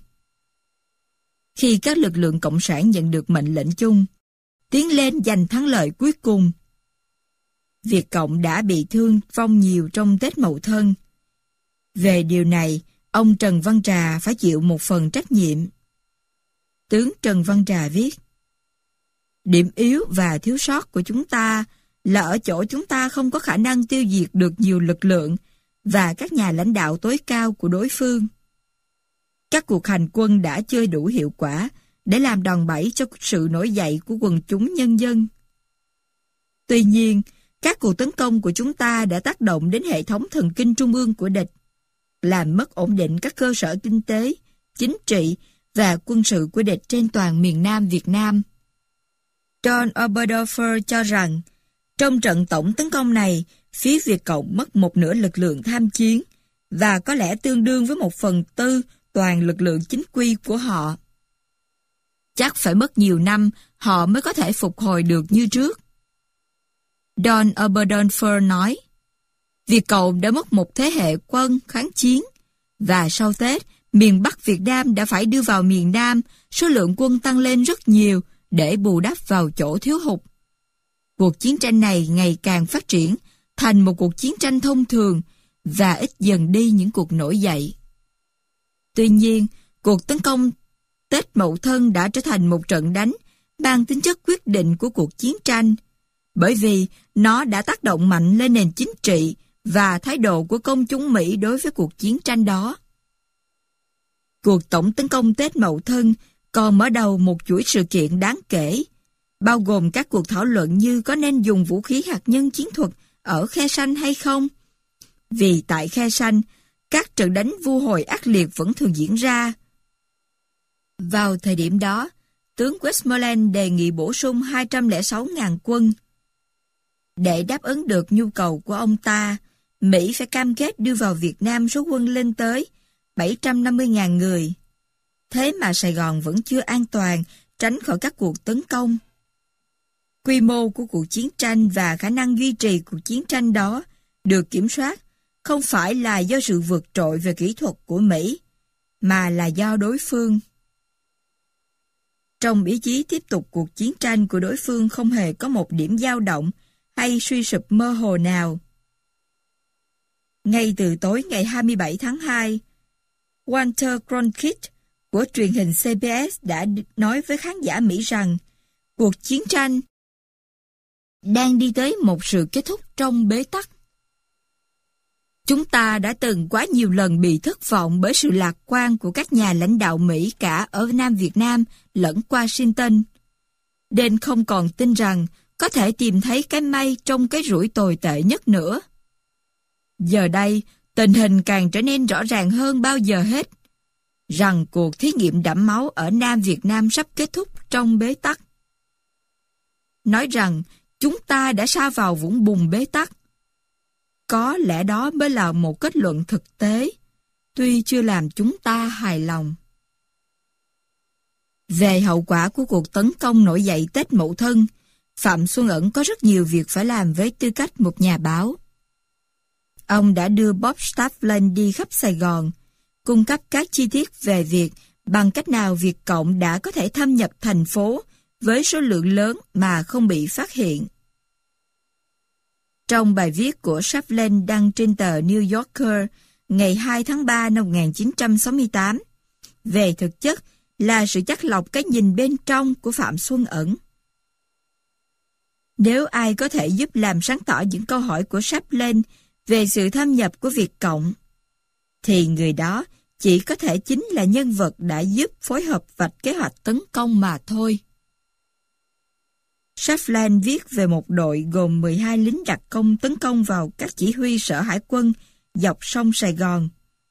Khi các lực lượng cộng sản nhận được mệnh lệnh chung, tiến lên giành thắng lợi cuối cùng, Việt Cộng đã bị thương vong nhiều trong Tết Mậu Thân. Về điều này, ông Trần Văn Trà phải chịu một phần trách nhiệm. Tướng Trần Văn Trà viết, điểm yếu và thiếu sót của chúng ta là ở chỗ chúng ta không có khả năng tiêu diệt được nhiều lực lượng và các nhà lãnh đạo tối cao của đối phương. Các cuộc hành quân đã chưa đủ hiệu quả để làm đòn bẩy cho sự nổi dậy của quần chúng nhân dân. Tuy nhiên, các cuộc tấn công của chúng ta đã tác động đến hệ thống thần kinh trung ương của địch, làm mất ổn định các cơ sở kinh tế, chính trị và quân sự của địch trên toàn miền Nam Việt Nam. John Oberdorfer cho rằng, trong trận tổng tấn công này, phía Việt Cộng mất một nửa lực lượng tham chiến và có lẽ tương đương với một phần tư toàn lực lượng chính quy của họ. Chắc phải mất nhiều năm họ mới có thể phục hồi được như trước. Don Oberdorfer nói, Việt Cộng đã mất một thế hệ quân kháng chiến và sau Tết, miền Bắc Việt Nam đã phải đưa vào miền Nam số lượng quân tăng lên rất nhiều để bù đắp vào chỗ thiếu hụt. Cuộc chiến tranh này ngày càng phát triển thành một cuộc chiến tranh thông thường và ít dần đi những cuộc nổi dậy. Tuy nhiên, cuộc tấn công Tết Mậu Thân đã trở thành một trận đánh mang tính chất quyết định của cuộc chiến tranh, bởi vì nó đã tác động mạnh lên nền chính trị và thái độ của công chúng Mỹ đối với cuộc chiến tranh đó. Cuộc tổng tấn công Tết Mậu Thân còn mở đầu một chuỗi sự kiện đáng kể, bao gồm các cuộc thảo luận như có nên dùng vũ khí hạt nhân chiến thuật ở Khe Sanh hay không. Vì tại Khe Sanh, các trận đánh vu hồi ác liệt vẫn thường diễn ra. Vào thời điểm đó, tướng Westmoreland đề nghị bổ sung hai trăm lẻ sáu nghìn quân. Để đáp ứng được nhu cầu của ông ta, Mỹ phải cam kết đưa vào Việt Nam số quân lên tới bảy trăm năm mươi nghìn người. Thế mà Sài Gòn vẫn chưa an toàn, tránh khỏi các cuộc tấn công. Quy mô của cuộc chiến tranh và khả năng duy trì cuộc chiến tranh đó được kiểm soát không phải là do sự vượt trội về kỹ thuật của Mỹ, mà là do đối phương. Trong ý chí tiếp tục cuộc chiến tranh của đối phương không hề có một điểm dao động hay suy sụp mơ hồ nào. Ngay từ tối ngày hai mươi bảy tháng hai, Walter Cronkite của truyền hình C B S đã nói với khán giả Mỹ rằng cuộc chiến tranh đang đi tới một sự kết thúc trong bế tắc. Chúng ta đã từng quá nhiều lần bị thất vọng bởi sự lạc quan của các nhà lãnh đạo Mỹ cả ở Nam Việt Nam lẫn Washington. Nên không còn tin rằng có thể tìm thấy cái may trong cái rủi tồi tệ nhất nữa. Giờ đây, tình hình càng trở nên rõ ràng hơn bao giờ hết, rằng cuộc thí nghiệm đẫm máu ở Nam Việt Nam sắp kết thúc trong bế tắc. Nói rằng chúng ta đã sa vào vũng bùn bế tắc. Có lẽ đó mới là một kết luận thực tế, tuy chưa làm chúng ta hài lòng. Về hậu quả của cuộc tấn công nổi dậy Tết Mậu Thân, Phạm Xuân Ẩn có rất nhiều việc phải làm với tư cách một nhà báo. Ông đã đưa Bob Stavland đi khắp Sài Gòn, cung cấp các chi tiết về việc bằng cách nào Việt Cộng đã có thể thâm nhập thành phố với số lượng lớn mà không bị phát hiện. Trong bài viết của Stavland đăng trên tờ New Yorker ngày hai tháng ba năm một nghìn chín trăm sáu mươi tám, về thực chất là sự chắt lọc cái nhìn bên trong của Phạm Xuân Ẩn. Nếu ai có thể giúp làm sáng tỏ những câu hỏi của Stavland về sự thâm nhập của Việt Cộng, thì người đó chỉ có thể chính là nhân vật đã giúp phối hợp vạch kế hoạch tấn công mà thôi. Stavland viết về một đội gồm mười hai lính đặc công tấn công vào các chỉ huy sở hải quân dọc sông Sài Gòn.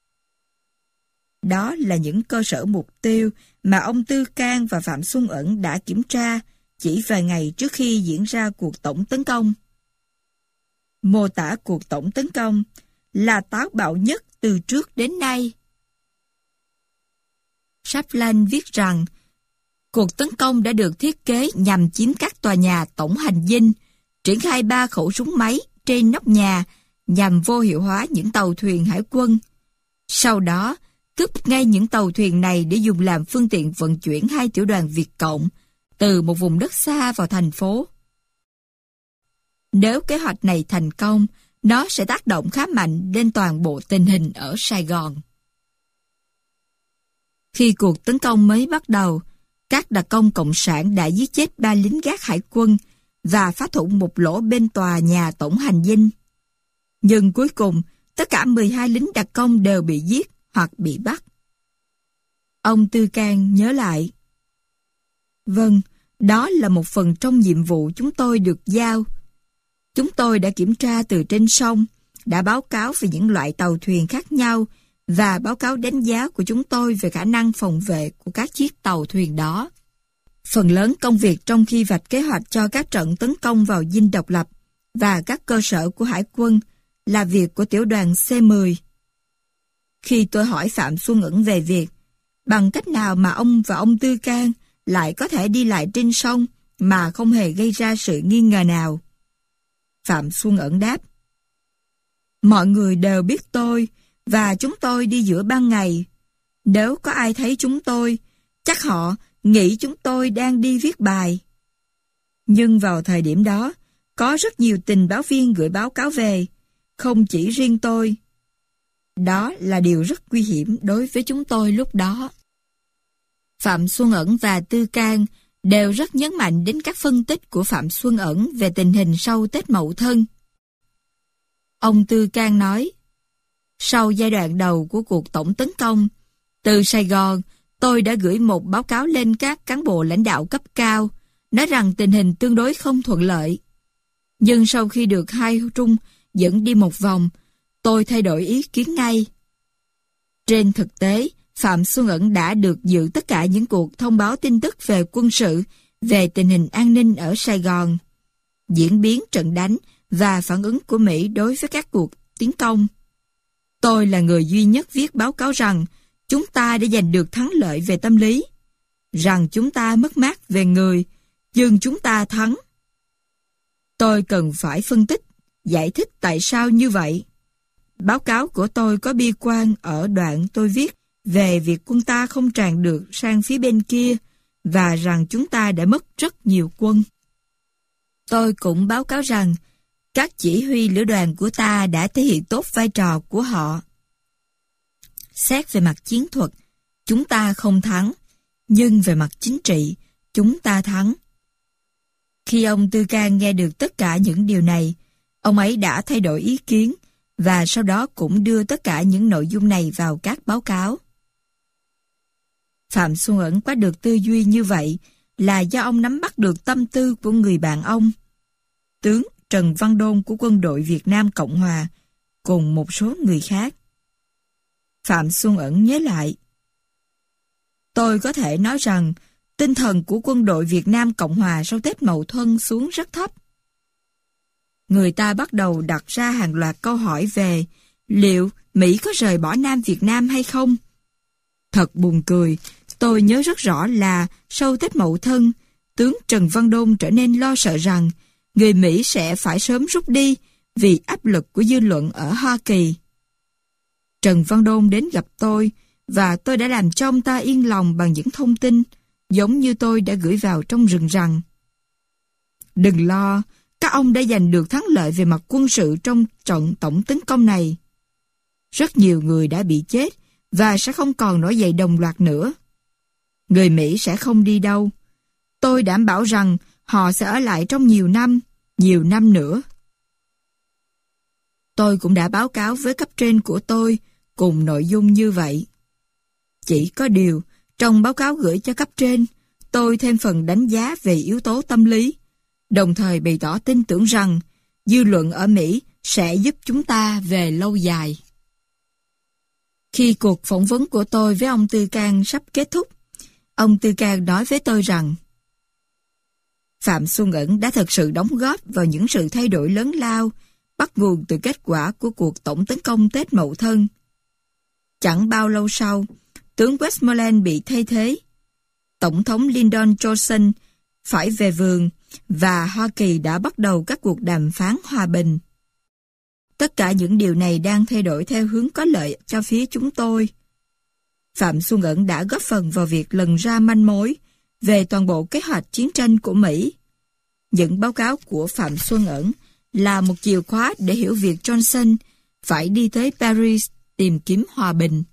Đó là những cơ sở mục tiêu mà ông Tư Can và Phạm Xuân Ẩn đã kiểm tra chỉ vài ngày trước khi diễn ra cuộc tổng tấn công. Mô tả cuộc tổng tấn công là táo bạo nhất từ trước đến nay. Stavland viết rằng cuộc tấn công đã được thiết kế nhằm chiếm các tòa nhà tổng hành dinh, triển khai ba khẩu súng máy trên nóc nhà nhằm vô hiệu hóa những tàu thuyền hải quân. Sau đó, cướp ngay những tàu thuyền này để dùng làm phương tiện vận chuyển hai tiểu đoàn Việt Cộng từ một vùng đất xa vào thành phố. Nếu kế hoạch này thành công, nó sẽ tác động khá mạnh lên toàn bộ tình hình ở Sài Gòn. Khi cuộc tấn công mới bắt đầu, các đặc công cộng sản đã giết chết ba lính gác hải quân và phá thủng một lỗ bên tòa nhà tổng hành dinh. Nhưng cuối cùng, tất cả mười hai lính đặc công đều bị giết hoặc bị bắt. Ông Tư Can nhớ lại. Vâng, đó là một phần trong nhiệm vụ chúng tôi được giao. Chúng tôi đã kiểm tra từ trên sông, đã báo cáo về những loại tàu thuyền khác nhau và báo cáo đánh giá của chúng tôi về khả năng phòng vệ của các chiếc tàu thuyền đó. Phần lớn công việc trong khi vạch kế hoạch cho các trận tấn công vào dinh độc lập và các cơ sở của hải quân là việc của tiểu đoàn C mười. Khi tôi hỏi Phạm Xuân Ẩn về việc bằng cách nào mà ông và ông Tư Can lại có thể đi lại trên sông mà không hề gây ra sự nghi ngờ nào, Phạm Xuân Ẩn đáp: mọi người đều biết tôi và chúng tôi đi giữa ban ngày. Nếu có ai thấy chúng tôi, chắc họ nghĩ chúng tôi đang đi viết bài. Nhưng vào thời điểm đó, có rất nhiều tình báo viên gửi báo cáo về, không chỉ riêng tôi. Đó là điều rất nguy hiểm đối với chúng tôi lúc đó. Phạm Xuân Ẩn và Tư Can đều rất nhấn mạnh đến các phân tích của Phạm Xuân Ẩn về tình hình sau Tết Mậu Thân. Ông Tư Can nói, sau giai đoạn đầu của cuộc tổng tấn công, từ Sài Gòn, tôi đã gửi một báo cáo lên các cán bộ lãnh đạo cấp cao, nói rằng tình hình tương đối không thuận lợi. Nhưng sau khi được hai trung dẫn đi một vòng, tôi thay đổi ý kiến ngay. Trên thực tế, Phạm Xuân Ẩn đã được dự tất cả những cuộc thông báo tin tức về quân sự, về tình hình an ninh ở Sài Gòn, diễn biến trận đánh và phản ứng của Mỹ đối với các cuộc tiến công. Tôi là người duy nhất viết báo cáo rằng chúng ta đã giành được thắng lợi về tâm lý, rằng chúng ta mất mát về người, nhưng chúng ta thắng. Tôi cần phải phân tích, giải thích tại sao như vậy. Báo cáo của tôi có bi quan ở đoạn tôi viết về việc quân ta không tràn được sang phía bên kia và rằng chúng ta đã mất rất nhiều quân. Tôi cũng báo cáo rằng các chỉ huy lữ đoàn của ta đã thể hiện tốt vai trò của họ. Xét về mặt chiến thuật, chúng ta không thắng, nhưng về mặt chính trị, chúng ta thắng. Khi ông Tư Can nghe được tất cả những điều này, ông ấy đã thay đổi ý kiến và sau đó cũng đưa tất cả những nội dung này vào các báo cáo. Phạm Xuân Ẩn có được tư duy như vậy là do ông nắm bắt được tâm tư của người bạn ông, tướng Trần Văn Đôn của Quân đội Việt Nam Cộng Hòa, cùng một số người khác. Phạm Xuân Ẩn nhớ lại, tôi có thể nói rằng tinh thần của Quân đội Việt Nam Cộng Hòa sau Tết Mậu Thân xuống rất thấp. Người ta bắt đầu đặt ra hàng loạt câu hỏi về liệu Mỹ có rời bỏ Nam Việt Nam hay không. Thật buồn cười, Tôi nhớ rất rõ là sau Tết Mậu Thân, tướng Trần Văn Đôn trở nên lo sợ rằng người Mỹ sẽ phải sớm rút đi vì áp lực của dư luận ở Hoa Kỳ. Trần Văn Đôn đến gặp tôi và tôi đã làm cho ông ta yên lòng bằng những thông tin giống như tôi đã gửi vào trong rừng rằng: đừng lo, các ông đã giành được thắng lợi về mặt quân sự trong trận tổng tấn công này. Rất nhiều người đã bị chết và sẽ không còn nổi dậy đồng loạt nữa. Người Mỹ sẽ không đi đâu. Tôi đảm bảo rằng họ sẽ ở lại trong nhiều năm, nhiều năm nữa. Tôi cũng đã báo cáo với cấp trên của tôi cùng nội dung như vậy. Chỉ có điều, trong báo cáo gửi cho cấp trên, tôi thêm phần đánh giá về yếu tố tâm lý, đồng thời bày tỏ tin tưởng rằng dư luận ở Mỹ sẽ giúp chúng ta về lâu dài. Khi cuộc phỏng vấn của tôi với ông Tư Cang sắp kết thúc, ông Tư Cang nói với tôi rằng Phạm Xuân Ẩn đã thật sự đóng góp vào những sự thay đổi lớn lao bắt nguồn từ kết quả của cuộc tổng tấn công Tết Mậu Thân. Chẳng bao lâu sau, tướng Westmoreland bị thay thế. Tổng thống Lyndon Johnson phải về vườn và Hoa Kỳ đã bắt đầu các cuộc đàm phán hòa bình. Tất cả những điều này đang thay đổi theo hướng có lợi cho phía chúng tôi. Phạm Xuân Ẩn đã góp phần vào việc lần ra manh mối về toàn bộ kế hoạch chiến tranh của Mỹ. Những báo cáo của Phạm Xuân Ẩn là một chìa khóa để hiểu việc Johnson phải đi tới Paris tìm kiếm hòa bình.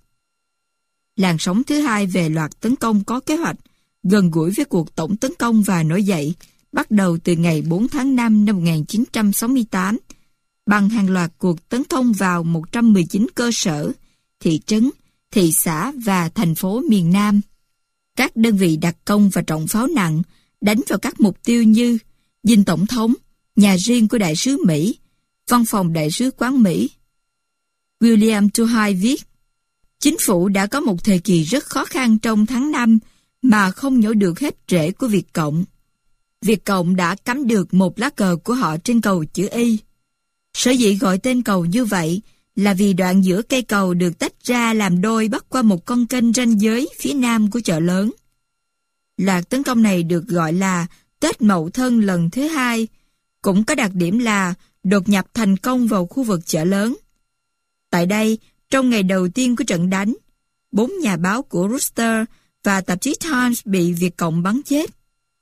Làn sóng thứ hai về loạt tấn công có kế hoạch, gần gũi với cuộc tổng tấn công và nổi dậy, bắt đầu từ ngày bốn tháng năm năm một nghìn chín trăm sáu mươi tám, bằng hàng loạt cuộc tấn công vào một trăm mười chín cơ sở, thị trấn, thị xã và thành phố miền Nam. Các đơn vị đặc công và trọng pháo nặng đánh vào các mục tiêu như dinh tổng thống, nhà riêng của đại sứ Mỹ, văn phòng đại sứ quán Mỹ. William Tuhai viết, chính phủ đã có một thời kỳ rất khó khăn trong tháng năm mà không nhổ được hết rễ của Việt Cộng. Việt Cộng đã cắm được một lá cờ của họ trên cầu chữ Y. Sở dĩ gọi tên cầu như vậy là vì đoạn giữa cây cầu được tách ra làm đôi bắc qua một con kênh ranh giới phía nam của chợ lớn. Loạt tấn công này được gọi là Tết Mậu Thân lần thứ hai, cũng có đặc điểm là đột nhập thành công vào khu vực chợ lớn. Tại đây, trong ngày đầu tiên của trận đánh, bốn nhà báo của Reuters và tạp chí Times bị Việt Cộng bắn chết.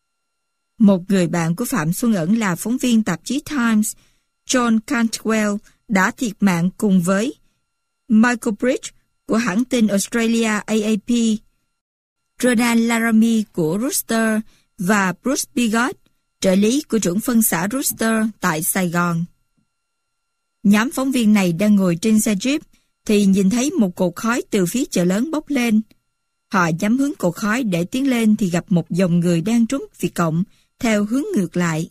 Một người bạn của Phạm Xuân Ẩn là phóng viên tạp chí Times, John Cantwell, đã thiệt mạng cùng với Michael Bridge của hãng tin Australia A A P, Ronald Laramie của Reuters và Bruce Bigot, trợ lý của trưởng phân xã Reuters tại Sài Gòn. Nhóm phóng viên này đang ngồi trên xe Jeep thì nhìn thấy một cột khói từ phía chợ lớn bốc lên. Họ nhắm hướng cột khói để tiến lên thì gặp một dòng người đang trốn Việt Cộng theo hướng ngược lại.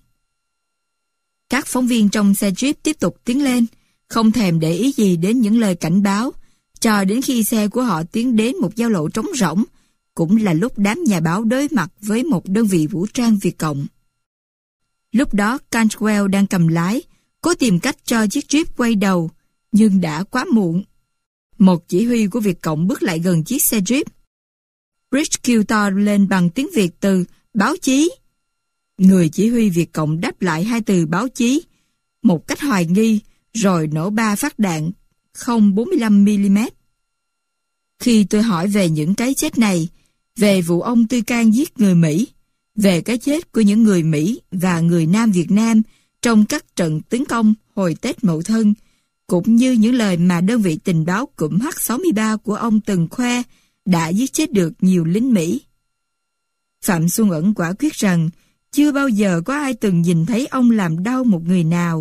Các phóng viên trong xe Jeep tiếp tục tiến lên, không thèm để ý gì đến những lời cảnh báo, cho đến khi xe của họ tiến đến một giao lộ trống rỗng, cũng là lúc đám nhà báo đối mặt với một đơn vị vũ trang Việt Cộng. Lúc đó Cantwell đang cầm lái, cố tìm cách cho chiếc Jeep quay đầu, nhưng đã quá muộn. Một chỉ huy của Việt Cộng bước lại gần chiếc xe Jeep. Bridge kêu to lên bằng tiếng Việt từ báo chí. Người chỉ huy Việt Cộng đáp lại hai từ báo chí một cách hoài nghi, rồi nổ ba phát đạn không bốn mươi lăm mi li mét. Khi tôi hỏi về những cái chết này, về vụ ông Tư Cang giết người Mỹ, về cái chết của những người Mỹ và người Nam Việt Nam trong các trận tấn công hồi Tết Mậu Thân, cũng như những lời mà đơn vị tình báo cụm H sáu mươi ba của ông từng khoe đã giết chết được nhiều lính Mỹ, Phạm Xuân Ẩn quả quyết rằng chưa bao giờ có ai từng nhìn thấy ông làm đau một người nào.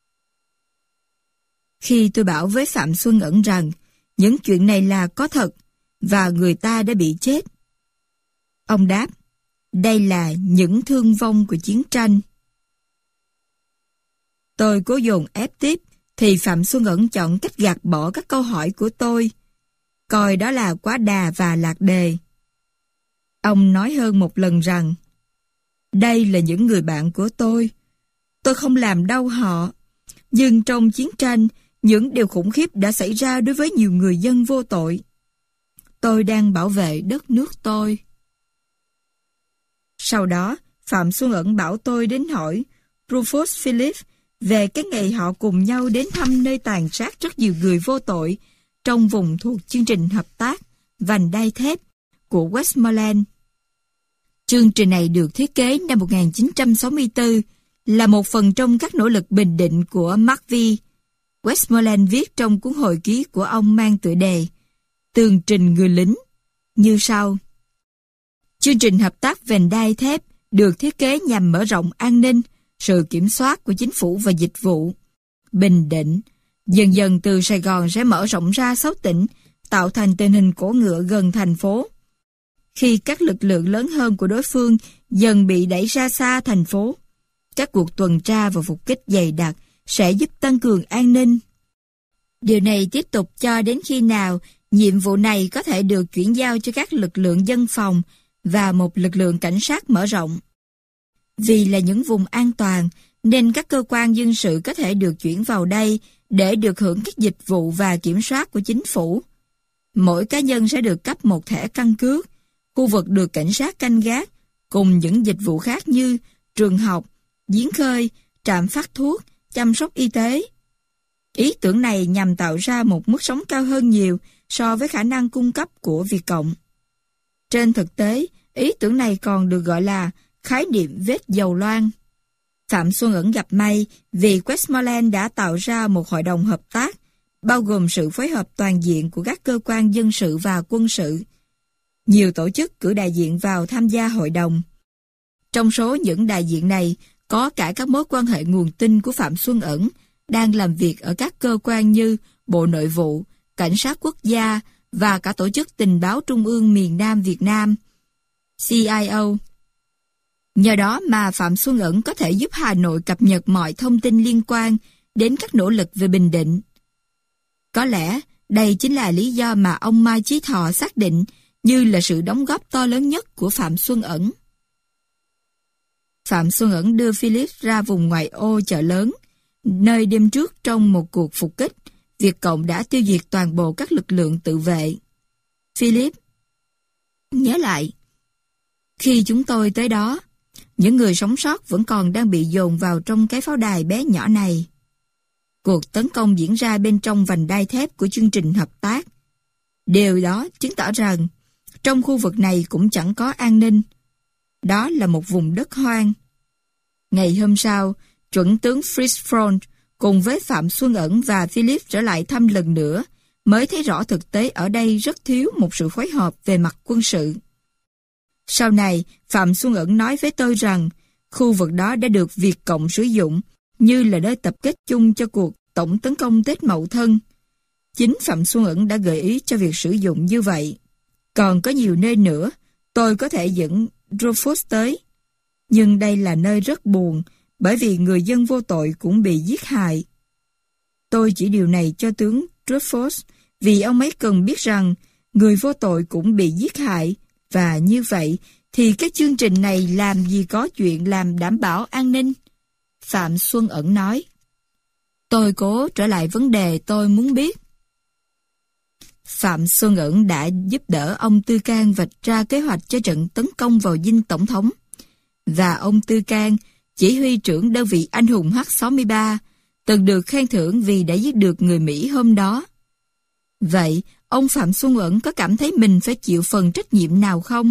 Khi tôi bảo với Phạm Xuân Ẩn rằng những chuyện này là có thật và người ta đã bị chết, ông đáp, đây là những thương vong của chiến tranh. Tôi cố dồn ép tiếp, thì Phạm Xuân Ẩn chọn cách gạt bỏ các câu hỏi của tôi, coi đó là quá đà và lạc đề. Ông nói hơn một lần rằng, đây là những người bạn của tôi. Tôi không làm đau họ, nhưng trong chiến tranh, những điều khủng khiếp đã xảy ra đối với nhiều người dân vô tội. tôi đang bảo vệ đất nước tôi. Sau đó, Phạm Xuân Ẩn bảo tôi đến hỏi Rufus Philip về cái ngày họ cùng nhau đến thăm nơi tàn sát rất nhiều người vô tội trong vùng thuộc chương trình hợp tác vành đai thép của Westmoreland. Chương trình này được thiết kế năm một nghìn chín trăm sáu mươi tư, là một phần trong các nỗ lực bình định của Mark V. Westmoreland viết trong cuốn hồi ký của ông mang tựa đề Tường trình người lính như sau. Chương trình hợp tác vành đai thép được thiết kế nhằm mở rộng an ninh, sự kiểm soát của chính phủ và dịch vụ. Bình Định, dần dần từ Sài Gòn sẽ mở rộng ra sáu tỉnh, tạo thành tình hình cổ ngựa gần thành phố. Khi các lực lượng lớn hơn của đối phương dần bị đẩy ra xa thành phố, các cuộc tuần tra và phục kích dày đặc sẽ giúp tăng cường an ninh. Điều này tiếp tục cho đến khi nào nhiệm vụ này có thể được chuyển giao cho các lực lượng dân phòng và một lực lượng cảnh sát mở rộng. Vì là những vùng an toàn, nên các cơ quan dân sự có thể được chuyển vào đây để được hưởng các dịch vụ và kiểm soát của chính phủ. Mỗi cá nhân sẽ được cấp một thẻ căn cước, khu vực được cảnh sát canh gác, cùng những dịch vụ khác như trường học, giếng khơi, trạm phát thuốc, chăm sóc y tế. Ý tưởng này nhằm tạo ra một mức sống cao hơn nhiều so với khả năng cung cấp của Việt Cộng. Trên thực tế, ý tưởng này còn được gọi là khái niệm vết dầu loang. Phạm Xuân Ẩn gặp may vì Westmoreland đã tạo ra một hội đồng hợp tác, bao gồm sự phối hợp toàn diện của các cơ quan dân sự và quân sự. Nhiều tổ chức cử đại diện vào tham gia hội đồng. Trong số những đại diện này, có cả các mối quan hệ nguồn tin của Phạm Xuân Ẩn đang làm việc ở các cơ quan như Bộ Nội vụ, Cảnh sát Quốc gia và cả Tổ chức Tình báo Trung ương miền Nam Việt Nam, C I O. Nhờ đó mà Phạm Xuân Ẩn có thể giúp Hà Nội cập nhật mọi thông tin liên quan đến các nỗ lực về bình định. Có lẽ đây chính là lý do mà ông Mai Chí Thọ xác định như là sự đóng góp to lớn nhất của Phạm Xuân Ẩn. Phạm Xuân Ẩn đưa Philip ra vùng ngoại ô chợ lớn, nơi đêm trước trong một cuộc phục kích, Việt Cộng đã tiêu diệt toàn bộ các lực lượng tự vệ. Philip nhớ lại, khi chúng tôi tới đó, những người sống sót vẫn còn đang bị dồn vào trong cái pháo đài bé nhỏ này. Cuộc tấn công diễn ra bên trong vành đai thép của chương trình hợp tác. Điều đó chứng tỏ rằng trong khu vực này cũng chẳng có an ninh. Đó là một vùng đất hoang. Ngày hôm sau, chuẩn tướng Fritz Front cùng với Phạm Xuân Ẩn và Philip trở lại thăm lần nữa, mới thấy rõ thực tế ở đây rất thiếu một sự phối hợp về mặt quân sự. Sau này, Phạm Xuân Ẩn nói với tôi rằng khu vực đó đã được Việt Cộng sử dụng như là nơi tập kết chung cho cuộc tổng tấn công Tết Mậu Thân. Chính Phạm Xuân Ẩn đã gợi ý cho việc sử dụng như vậy. Còn có nhiều nơi nữa, tôi có thể dẫn Rufus tới. Nhưng đây là nơi rất buồn, bởi vì người dân vô tội cũng bị giết hại. Tôi chỉ điều này cho tướng Rufus, vì ông ấy cần biết rằng người vô tội cũng bị giết hại, và như vậy thì cái chương trình này làm gì có chuyện làm đảm bảo an ninh. Phạm Xuân Ẩn nói. Tôi cố trở lại vấn đề tôi muốn biết. Phạm Xuân Ẩn đã giúp đỡ ông Tư Cang vạch ra kế hoạch cho trận tấn công vào dinh tổng thống. Và ông Tư Cang, chỉ huy trưởng đơn vị anh hùng H sáu mươi ba, từng được khen thưởng vì đã giết được người Mỹ hôm đó. Vậy, ông Phạm Xuân Ẩn có cảm thấy mình phải chịu phần trách nhiệm nào không?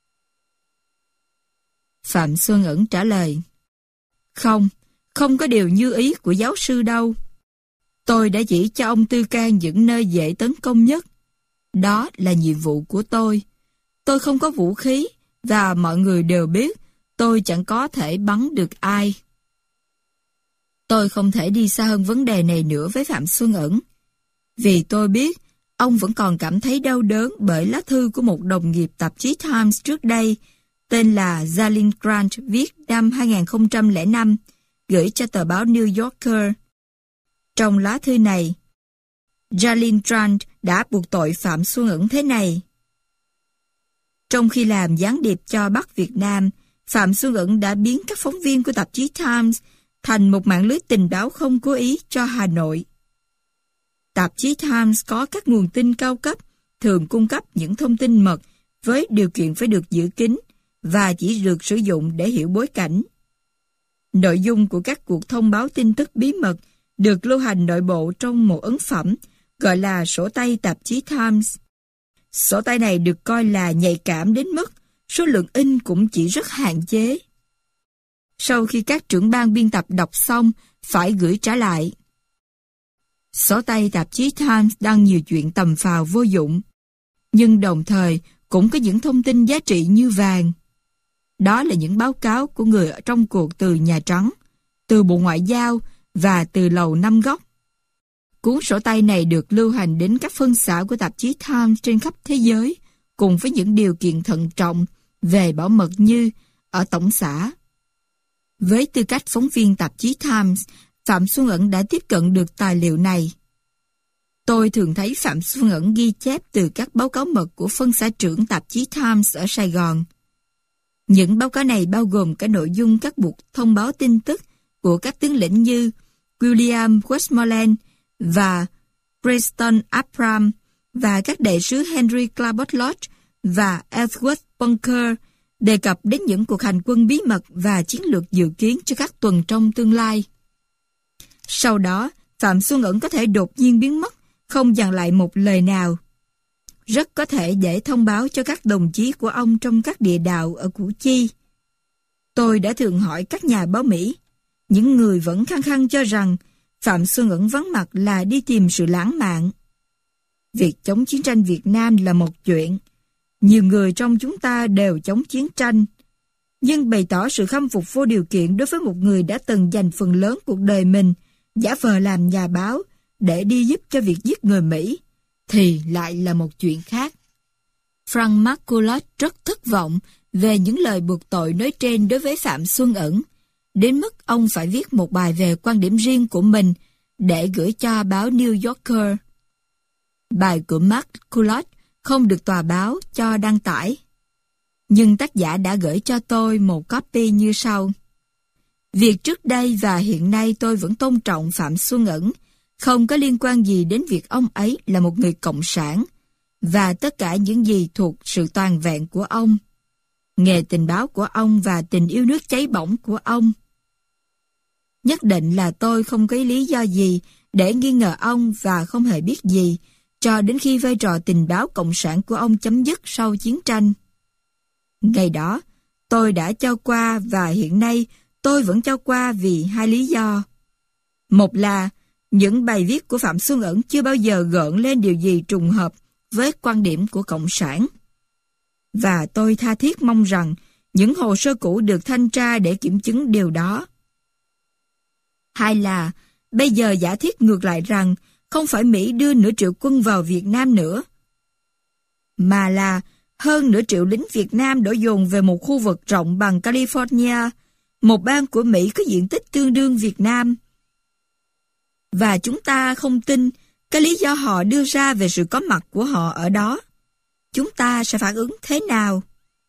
Phạm Xuân Ẩn trả lời. Không, không có điều như ý của giáo sư đâu. Tôi đã chỉ cho ông Tư Cang những nơi dễ tấn công nhất. Đó là nhiệm vụ của tôi. Tôi không có vũ khí, và mọi người đều biết tôi chẳng có thể bắn được ai. Tôi không thể đi xa hơn vấn đề này nữa với Phạm Xuân Ẩn, vì tôi biết ông vẫn còn cảm thấy đau đớn bởi lá thư của một đồng nghiệp tạp chí Times trước đây, tên là Jalin Grant, viết năm hai nghìn không trăm lẻ năm, gửi cho tờ báo New Yorker. Trong lá thư này, Jalin Grant đã buộc tội Phạm Xuân Ẩn thế này. Trong khi làm gián điệp cho Bắc Việt Nam, Phạm Xuân Ẩn đã biến các phóng viên của tạp chí Times thành một mạng lưới tình báo không cố ý cho Hà Nội. Tạp chí Times có các nguồn tin cao cấp thường cung cấp những thông tin mật với điều kiện phải được giữ kín và chỉ được sử dụng để hiểu bối cảnh. Nội dung của các cuộc thông báo tin tức bí mật được lưu hành nội bộ trong một ấn phẩm gọi là sổ tay tạp chí Times. Sổ tay này được coi là nhạy cảm đến mức số lượng in cũng chỉ rất hạn chế. Sau khi các trưởng ban biên tập đọc xong, phải gửi trả lại. Sổ tay tạp chí Times đăng nhiều chuyện tầm phào vô dụng, nhưng đồng thời cũng có những thông tin giá trị như vàng. Đó là những báo cáo của người ở trong cuộc từ Nhà Trắng, từ Bộ Ngoại giao và từ Lầu Năm Góc. Cuốn sổ tay này được lưu hành đến các phân xã của tạp chí Times trên khắp thế giới, cùng với những điều kiện thận trọng về bảo mật như ở tổng xã. Với tư cách phóng viên tạp chí Times, Phạm Xuân Ẩn đã tiếp cận được tài liệu này. Tôi thường thấy Phạm Xuân Ẩn ghi chép từ các báo cáo mật của phân xã trưởng tạp chí Times ở Sài Gòn. Những báo cáo này bao gồm cả nội dung các buộc thông báo tin tức của các tướng lĩnh như William Westmoreland và Preston Abram và các đại sứ Henry Clabot Lodge và Edward Bunker đề cập đến những cuộc hành quân bí mật và chiến lược dự kiến cho các tuần trong tương lai. Sau đó, Phạm Xuân Ẩn có thể đột nhiên biến mất, không dặn lại một lời nào. Rất có thể để thông báo cho các đồng chí của ông trong các địa đạo ở Củ Chi. Tôi đã thường hỏi các nhà báo Mỹ, những người vẫn khăng khăng cho rằng Phạm Xuân Ẩn vắng mặt là đi tìm sự lãng mạn. Việc chống chiến tranh Việt Nam là một chuyện. Nhiều người trong chúng ta đều chống chiến tranh, nhưng bày tỏ sự khâm phục vô điều kiện đối với một người đã từng dành phần lớn cuộc đời mình giả vờ làm nhà báo để đi giúp cho việc giết người Mỹ, thì lại là một chuyện khác. Frank McCulloch rất thất vọng về những lời buộc tội nói trên đối với Phạm Xuân Ẩn, đến mức ông phải viết một bài về quan điểm riêng của mình để gửi cho báo New Yorker. Bài của McCulloch không được tòa báo cho đăng tải, nhưng tác giả đã gửi cho tôi một copy như sau. Việc trước đây và hiện nay tôi vẫn tôn trọng Phạm Xuân Ẩn, không có liên quan gì đến việc ông ấy là một người cộng sản, và tất cả những gì thuộc sự toàn vẹn của ông, nghề tình báo của ông và tình yêu nước cháy bỏng của ông. Nhất định là tôi không có lý do gì để nghi ngờ ông và không hề biết gì, cho đến khi vai trò tình báo cộng sản của ông chấm dứt sau chiến tranh. Ngày đó, tôi đã cho qua và hiện nay tôi vẫn cho qua vì hai lý do. Một là những bài viết của Phạm Xuân Ẩn chưa bao giờ gợn lên điều gì trùng hợp với quan điểm của Cộng sản. Và tôi tha thiết mong rằng những hồ sơ cũ được thanh tra để kiểm chứng điều đó. Hai là bây giờ giả thiết ngược lại rằng không phải Mỹ đưa nửa triệu quân vào Việt Nam nữa, mà là hơn nửa triệu lính Việt Nam đổ dồn về một khu vực rộng bằng California, một bang của Mỹ có diện tích tương đương Việt Nam. Và chúng ta không tin cái lý do họ đưa ra về sự có mặt của họ ở đó. Chúng ta sẽ phản ứng thế nào?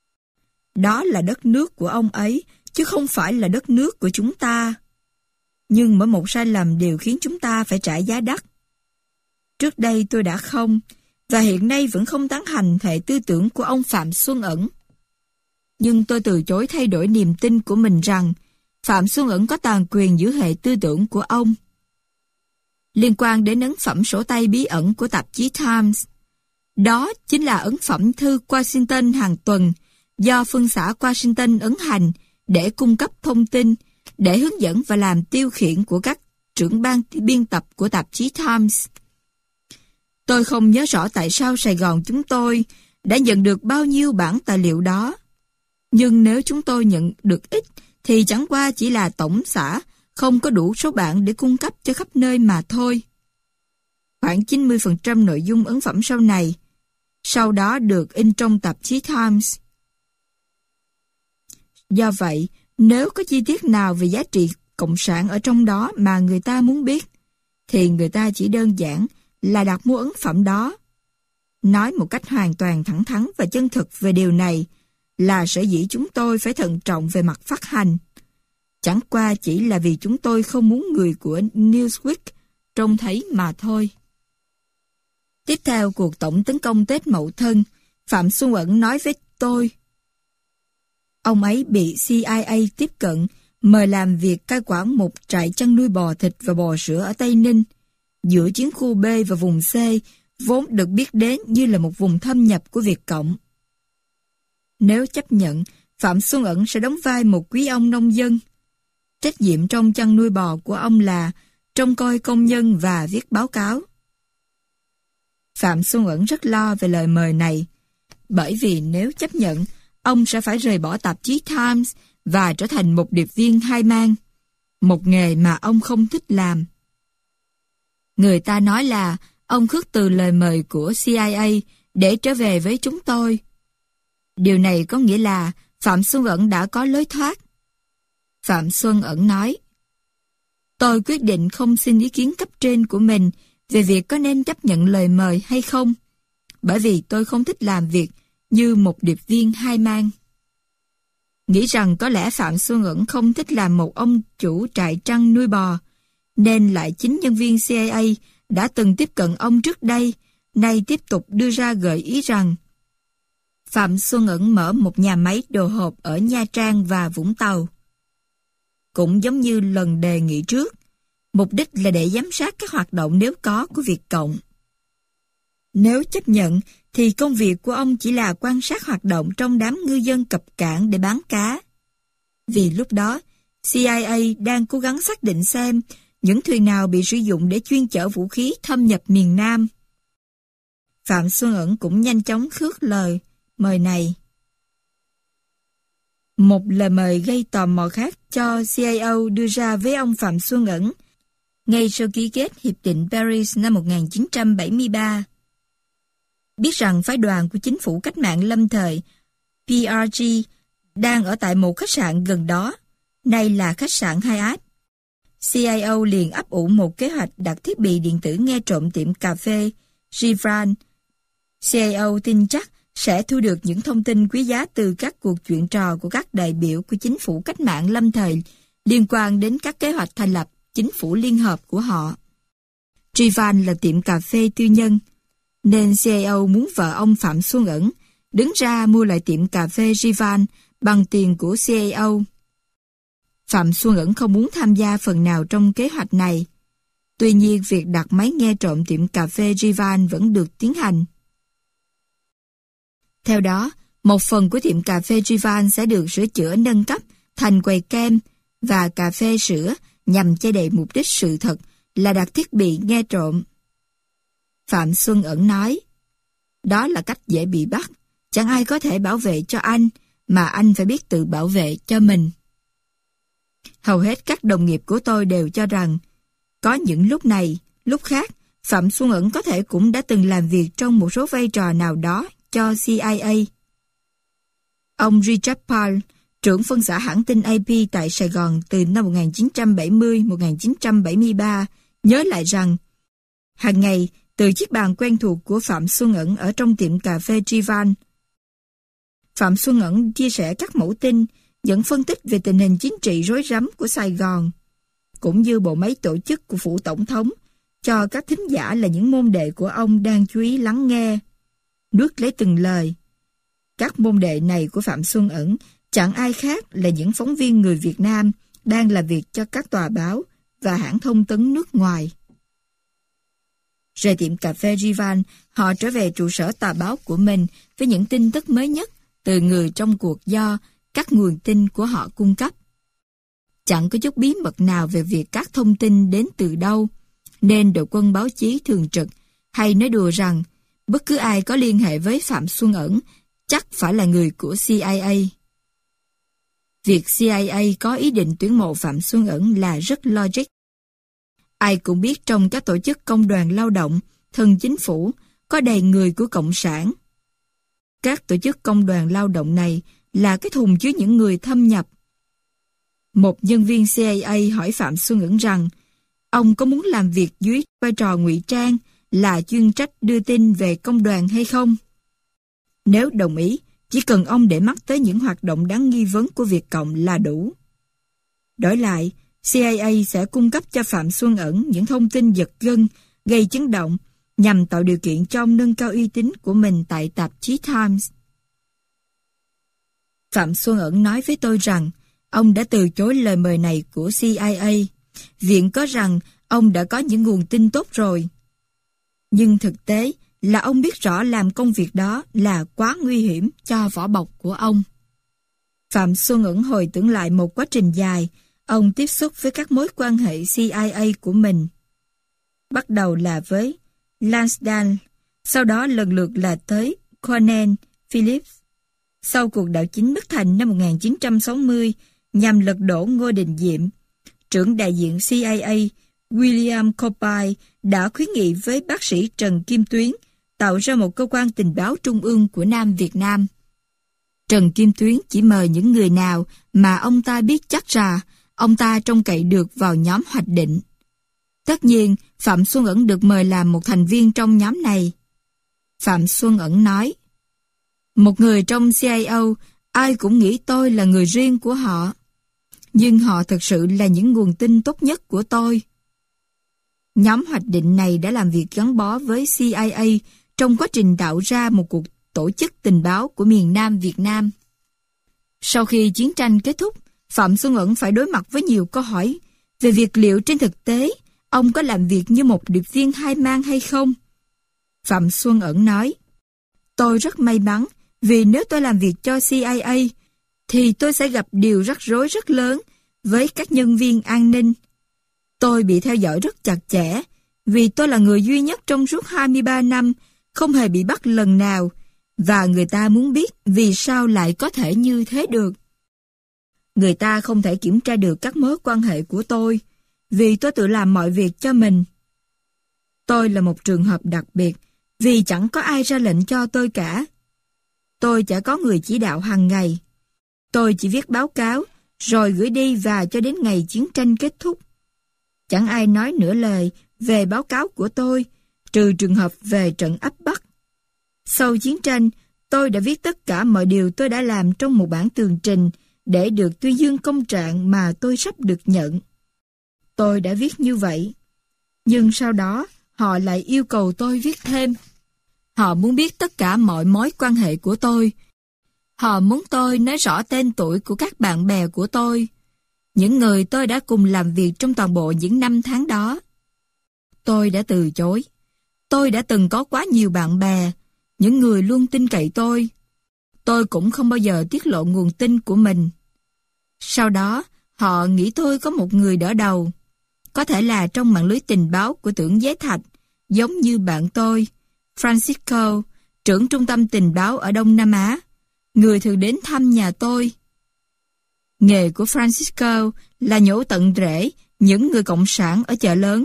Đó là đất nước của ông ấy, chứ không phải là đất nước của chúng ta. Nhưng mỗi một sai lầm đều khiến chúng ta phải trả giá đắt. Trước đây tôi đã không, và hiện nay vẫn không tán thành hệ tư tưởng của ông Phạm Xuân Ẩn. Nhưng tôi từ chối thay đổi niềm tin của mình rằng Phạm Xuân Ẩn có toàn quyền giữ hệ tư tưởng của ông. Liên quan đến ấn phẩm sổ tay bí ẩn của tạp chí Times, đó chính là ấn phẩm thư Washington hàng tuần do phân xã Washington ấn hành để cung cấp thông tin, để hướng dẫn và làm tiêu khiển của các trưởng ban biên tập của tạp chí Times. Tôi không nhớ rõ tại sao Sài Gòn chúng tôi đã nhận được bao nhiêu bản tài liệu đó. Nhưng nếu chúng tôi nhận được ít, thì chẳng qua chỉ là tổng xã không có đủ số bản để cung cấp cho khắp nơi mà thôi. Khoảng chín mươi phần trăm nội dung ấn phẩm sau này, sau đó được in trong tạp chí Times. Do vậy, nếu có chi tiết nào về giá trị cộng sản ở trong đó mà người ta muốn biết, thì người ta chỉ đơn giản là đặt mua ấn phẩm đó. Nói một cách hoàn toàn thẳng thắn và chân thực về điều này là sở dĩ chúng tôi phải thận trọng về mặt phát hành. Chẳng qua chỉ là vì chúng tôi không muốn người của Newsweek trông thấy mà thôi. Tiếp theo cuộc tổng tấn công Tết Mậu Thân, Phạm Xuân Ẩn nói với tôi. Ông ấy bị C I A tiếp cận, mời làm việc cai quản một trại chăn nuôi bò thịt và bò sữa ở Tây Ninh, giữa chiến khu B và vùng C, vốn được biết đến như là một vùng thâm nhập của Việt Cộng. Nếu chấp nhận, Phạm Xuân Ẩn sẽ đóng vai một quý ông nông dân. Trách nhiệm trong chăn nuôi bò của ông là trông coi công nhân và viết báo cáo. Phạm Xuân Ẩn rất lo về lời mời này, bởi vì nếu chấp nhận, ông sẽ phải rời bỏ tạp chí Times và trở thành một điệp viên hai mang, một nghề mà ông không thích làm. Người ta nói là ông khước từ lời mời của C I A để trở về với chúng tôi. Điều này có nghĩa là Phạm Xuân Ẩn đã có lối thoát. Phạm Xuân Ẩn nói, tôi quyết định không xin ý kiến cấp trên của mình về việc có nên chấp nhận lời mời hay không, bởi vì tôi không thích làm việc như một điệp viên hai mang. Nghĩ rằng có lẽ Phạm Xuân Ẩn không thích làm một ông chủ trại chăn nuôi bò, nên lại chính nhân viên C I A đã từng tiếp cận ông trước đây, nay tiếp tục đưa ra gợi ý rằng Phạm Xuân Ẩn mở một nhà máy đồ hộp ở Nha Trang và Vũng Tàu. Cũng giống như lần đề nghị trước, mục đích là để giám sát các hoạt động nếu có của Việt Cộng. Nếu chấp nhận, thì công việc của ông chỉ là quan sát hoạt động trong đám ngư dân cập cảng để bán cá. Vì lúc đó, C I A đang cố gắng xác định xem những thuyền nào bị sử dụng để chuyên chở vũ khí thâm nhập miền Nam. Phạm Xuân Ẩn cũng nhanh chóng khước lời mời này. Một lời mời gây tò mò khác cho C I A đưa ra với ông Phạm Xuân Ẩn ngay sau ký kết Hiệp định Paris năm một nghìn chín trăm bảy mươi ba. Biết rằng phái đoàn của chính phủ cách mạng lâm thời P R G đang ở tại một khách sạn gần đó, nay là khách sạn Hyatt. C I A liền ấp ủ một kế hoạch đặt thiết bị điện tử nghe trộm tiệm cà phê Givran. C I A tin chắc sẽ thu được những thông tin quý giá từ các cuộc chuyện trò của các đại biểu của chính phủ cách mạng lâm thời liên quan đến các kế hoạch thành lập chính phủ liên hợp của họ. Givran là tiệm cà phê tư nhân, nên C I A muốn vợ ông Phạm Xuân Ẩn đứng ra mua lại tiệm cà phê Givran bằng tiền của C I A. Phạm Xuân Ẩn không muốn tham gia phần nào trong kế hoạch này. Tuy nhiên, việc đặt máy nghe trộm tiệm cà phê Givran vẫn được tiến hành. Theo đó, một phần của tiệm cà phê Givran sẽ được sửa chữa nâng cấp thành quầy kem và cà phê sữa nhằm che đậy mục đích sự thật là đặt thiết bị nghe trộm. Phạm Xuân Ẩn nói, đó là cách dễ bị bắt, chẳng ai có thể bảo vệ cho anh, mà anh phải biết tự bảo vệ cho mình. Hầu hết các đồng nghiệp của tôi đều cho rằng, có những lúc này, lúc khác, Phạm Xuân Ẩn có thể cũng đã từng làm việc trong một số vai trò nào đó cho C I A. Ông Richard Paul, trưởng phân xã hãng tin A P tại Sài Gòn từ năm một nghìn chín trăm bảy mươi đến một nghìn chín trăm bảy mươi ba, nhớ lại rằng, hàng ngày, từ chiếc bàn quen thuộc của Phạm Xuân Ẩn ở trong tiệm cà phê Givran, Phạm Xuân Ẩn chia sẻ các mẫu tin, dẫn phân tích về tình hình chính trị rối rắm của Sài Gòn, cũng như bộ máy tổ chức của phủ tổng thống, cho các thính giả là những môn đệ của ông đang chú ý lắng nghe, nuốt lấy từng lời. Các môn đệ này của Phạm Xuân Ẩn chẳng ai khác là những phóng viên người Việt Nam đang làm việc cho các tòa báo và hãng thông tấn nước ngoài. Rời tiệm cà phê Givran, họ trở về trụ sở tòa báo của mình với những tin tức mới nhất từ người trong cuộc do các nguồn tin của họ cung cấp. Chẳng có chút bí mật nào về việc các thông tin đến từ đâu, nên đội quân báo chí thường trực hay nói đùa rằng bất cứ ai có liên hệ với Phạm Xuân Ẩn chắc phải là người của C I A. Việc C I A có ý định tuyển mộ Phạm Xuân Ẩn là rất logic. Ai cũng biết trong các tổ chức công đoàn lao động, thân chính phủ, có đầy người của Cộng sản. Các tổ chức công đoàn lao động này là cái thùng chứa những người thâm nhập. Một nhân viên C I A hỏi Phạm Xuân Ẩn rằng ông có muốn làm việc dưới vai trò ngụy trang là chuyên trách đưa tin về công đoàn hay không? Nếu đồng ý, chỉ cần ông để mắt tới những hoạt động đáng nghi vấn của Việt Cộng là đủ. Đổi lại, C I A sẽ cung cấp cho Phạm Xuân Ẩn những thông tin giật gân, gây chấn động nhằm tạo điều kiện cho ông nâng cao uy tín của mình tại tạp chí Times. Phạm Xuân Ẩn nói với tôi rằng ông đã từ chối lời mời này của C I A, viện có rằng ông đã có những nguồn tin tốt rồi. Nhưng thực tế là ông biết rõ làm công việc đó là quá nguy hiểm cho vỏ bọc của ông. Phạm Xuân Ẩn hồi tưởng lại một quá trình dài, ông tiếp xúc với các mối quan hệ C I A của mình. Bắt đầu là với Lansdale, sau đó lần lượt là tới Cornell Phillips. Sau cuộc đảo chính bất thành năm một nghìn chín trăm sáu mươi nhằm lật đổ Ngô Đình Diệm, trưởng đại diện C I A William Copay đã khuyến nghị với bác sĩ Trần Kim Tuyến tạo ra một cơ quan tình báo trung ương của Nam Việt Nam. Trần Kim Tuyến chỉ mời những người nào mà ông ta biết chắc ra ông ta trông cậy được vào nhóm hoạch định. Tất nhiên, Phạm Xuân Ẩn được mời làm một thành viên trong nhóm này. Phạm Xuân Ẩn nói, một người trong C I A, ai cũng nghĩ tôi là người riêng của họ. Nhưng họ thực sự là những nguồn tin tốt nhất của tôi. Nhóm hoạch định này đã làm việc gắn bó với C I A trong quá trình tạo ra một cuộc tổ chức tình báo của miền Nam Việt Nam. Sau khi chiến tranh kết thúc, Phạm Xuân Ẩn phải đối mặt với nhiều câu hỏi về việc liệu trên thực tế ông có làm việc như một điệp viên hai mang hay không. Phạm Xuân Ẩn nói, tôi rất may mắn vì nếu tôi làm việc cho C I A thì tôi sẽ gặp điều rắc rối rất lớn với các nhân viên an ninh. Tôi bị theo dõi rất chặt chẽ vì tôi là người duy nhất trong suốt hai mươi ba năm không hề bị bắt lần nào, và người ta muốn biết vì sao lại có thể như thế được. Người ta không thể kiểm tra được các mối quan hệ của tôi vì tôi tự làm mọi việc cho mình. Tôi là một trường hợp đặc biệt vì chẳng có ai ra lệnh cho tôi cả. Tôi chả có người chỉ đạo hàng ngày. Tôi chỉ viết báo cáo rồi gửi đi và cho đến ngày chiến tranh kết thúc. Chẳng ai nói nửa lời về báo cáo của tôi, trừ trường hợp về trận ấp Bắc. Sau chiến tranh, tôi đã viết tất cả mọi điều tôi đã làm trong một bản tường trình để được tuyên dương công trạng mà tôi sắp được nhận. Tôi đã viết như vậy. Nhưng sau đó, họ lại yêu cầu tôi viết thêm. Họ muốn biết tất cả mọi mối quan hệ của tôi. Họ muốn tôi nói rõ tên tuổi của các bạn bè của tôi, những người tôi đã cùng làm việc trong toàn bộ những năm tháng đó. Tôi đã từ chối. Tôi đã từng có quá nhiều bạn bè, những người luôn tin cậy tôi. Tôi cũng không bao giờ tiết lộ nguồn tin của mình. Sau đó, họ nghĩ tôi có một người đỡ đầu, có thể là trong mạng lưới tình báo của tưởng Giới Thạch, giống như bạn tôi, Francisco, trưởng trung tâm tình báo ở Đông Nam Á, người thường đến thăm nhà tôi. Nghề của Francisco là nhổ tận rễ những người cộng sản ở chợ lớn.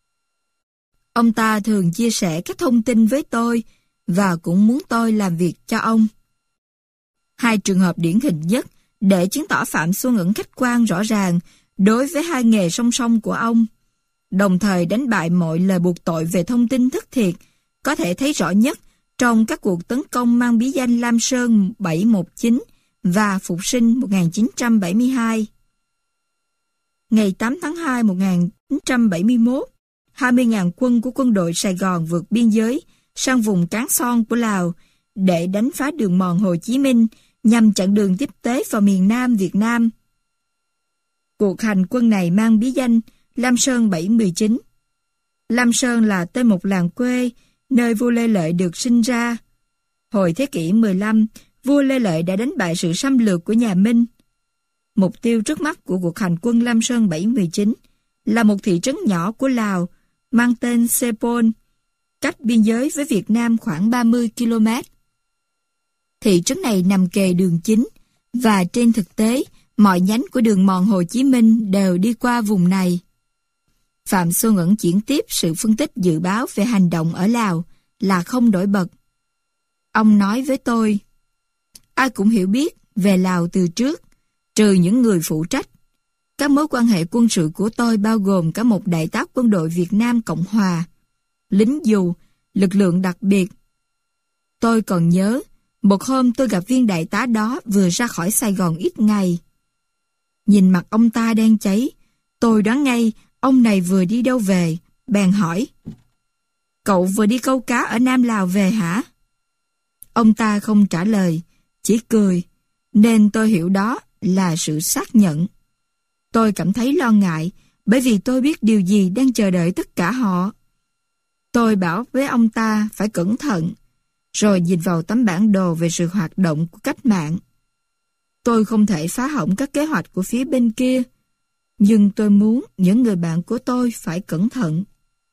Ông ta thường chia sẻ các thông tin với tôi và cũng muốn tôi làm việc cho ông. Hai trường hợp điển hình nhất để chứng tỏ Phạm Xuân Ẩn khách quan rõ ràng đối với hai nghề song song của ông, đồng thời đánh bại mọi lời buộc tội về thông tin thất thiệt, có thể thấy rõ nhất trong các cuộc tấn công mang bí danh Lam Sơn bảy một chín và Phục sinh một nghìn chín trăm bảy mươi hai. Ngày tám tháng hai một nghìn chín trăm bảy mươi mốt, hai mươi nghìn quân của quân đội Sài Gòn vượt biên giới sang vùng Cán Son của Lào để đánh phá đường mòn Hồ Chí Minh nhằm chặn đường tiếp tế vào miền Nam Việt Nam. Cuộc hành quân này mang bí danh Lam Sơn bảy một chín. Lam Sơn là tên một làng quê nơi vua Lê Lợi được sinh ra. Hồi thế kỷ mười lăm, vua Lê Lợi đã đánh bại sự xâm lược của nhà Minh. Mục tiêu trước mắt của cuộc hành quân Lam Sơn bảy một chín là một thị trấn nhỏ của Lào mang tên Sepol, cách biên giới với Việt Nam khoảng ba mươi ki lô mét. Thị trấn này nằm kề đường chính và trên thực tế, mọi nhánh của đường mòn Hồ Chí Minh đều đi qua vùng này. Phạm Xuân Ẩn chuyển tiếp sự phân tích dự báo về hành động ở Lào là không đổi bật. Ông nói với tôi, ai cũng hiểu biết về Lào từ trước, trừ những người phụ trách. Các mối quan hệ quân sự của tôi bao gồm cả một đại tá quân đội Việt Nam Cộng Hòa, lính dù, lực lượng đặc biệt. Tôi còn nhớ, một hôm tôi gặp viên đại tá đó vừa ra khỏi Sài Gòn ít ngày. Nhìn mặt ông ta đen cháy, tôi đoán ngay ông này vừa đi đâu về, bèn hỏi. cậu vừa đi câu cá ở Nam Lào về hả? Ông ta không trả lời, chỉ cười, nên tôi hiểu đó là sự xác nhận. Tôi cảm thấy lo ngại, bởi vì tôi biết điều gì đang chờ đợi tất cả họ. Tôi bảo với ông ta phải cẩn thận, rồi nhìn vào tấm bản đồ về sự hoạt động của cách mạng. Tôi không thể phá hỏng các kế hoạch của phía bên kia, nhưng tôi muốn những người bạn của tôi phải cẩn thận.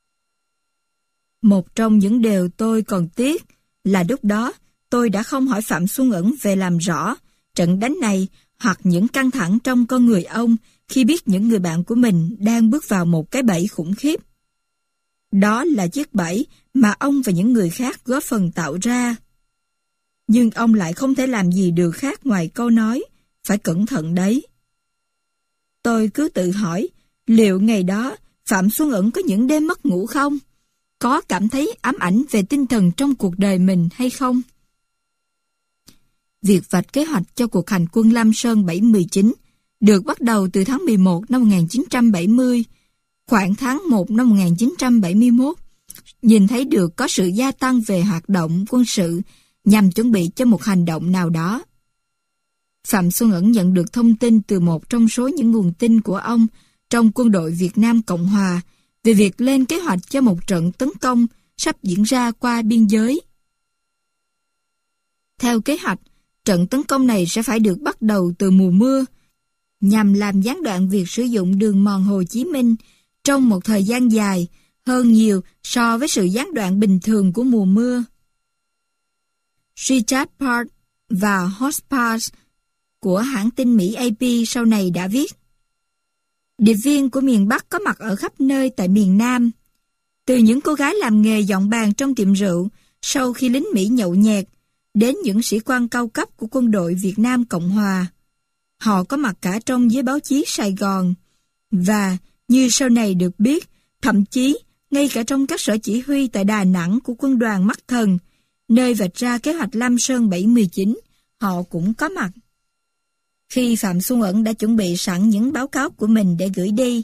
Một trong những điều tôi còn tiếc là lúc đó tôi đã không hỏi Phạm Xuân Ẩn về làm rõ trận đánh này hoặc những căng thẳng trong con người ông khi biết những người bạn của mình đang bước vào một cái bẫy khủng khiếp. Đó là chiếc bẫy mà ông và những người khác góp phần tạo ra. Nhưng ông lại không thể làm gì được khác ngoài câu nói, phải cẩn thận đấy. Tôi cứ tự hỏi, liệu ngày đó Phạm Xuân Ẩn có những đêm mất ngủ không? Có cảm thấy ám ảnh về tinh thần trong cuộc đời mình hay không? Việc vạch kế hoạch cho cuộc hành quân Lam Sơn bảy mười chín được bắt đầu từ tháng mười một năm một nghìn chín trăm bảy mươi, khoảng tháng một năm một nghìn chín trăm bảy mươi mốt, nhìn thấy được có sự gia tăng về hoạt động quân sự nhằm chuẩn bị cho một hành động nào đó. Phạm Xuân Ẩn nhận được thông tin từ một trong số những nguồn tin của ông trong quân đội Việt Nam Cộng Hòa về việc lên kế hoạch cho một trận tấn công sắp diễn ra qua biên giới. Theo kế hoạch, trận tấn công này sẽ phải được bắt đầu từ mùa mưa, nhằm làm gián đoạn việc sử dụng đường mòn Hồ Chí Minh trong một thời gian dài hơn nhiều so với sự gián đoạn bình thường của mùa mưa. Richard Park và Hospars của hãng tin Mỹ A P sau này đã viết: điệp viên của miền Bắc có mặt ở khắp nơi tại miền Nam, từ những cô gái làm nghề dọn bàn trong tiệm rượu sau khi lính Mỹ nhậu nhẹt, đến những sĩ quan cao cấp của quân đội Việt Nam Cộng Hòa. Họ có mặt cả trong giới báo chí Sài Gòn, và như sau này được biết, thậm chí ngay cả trong các sở chỉ huy tại Đà Nẵng của quân đoàn Mắt Thần, nơi vạch ra kế hoạch Lam Sơn bảy mười chín, họ cũng có mặt. Khi Phạm Xuân Ẩn đã chuẩn bị sẵn những báo cáo của mình để gửi đi,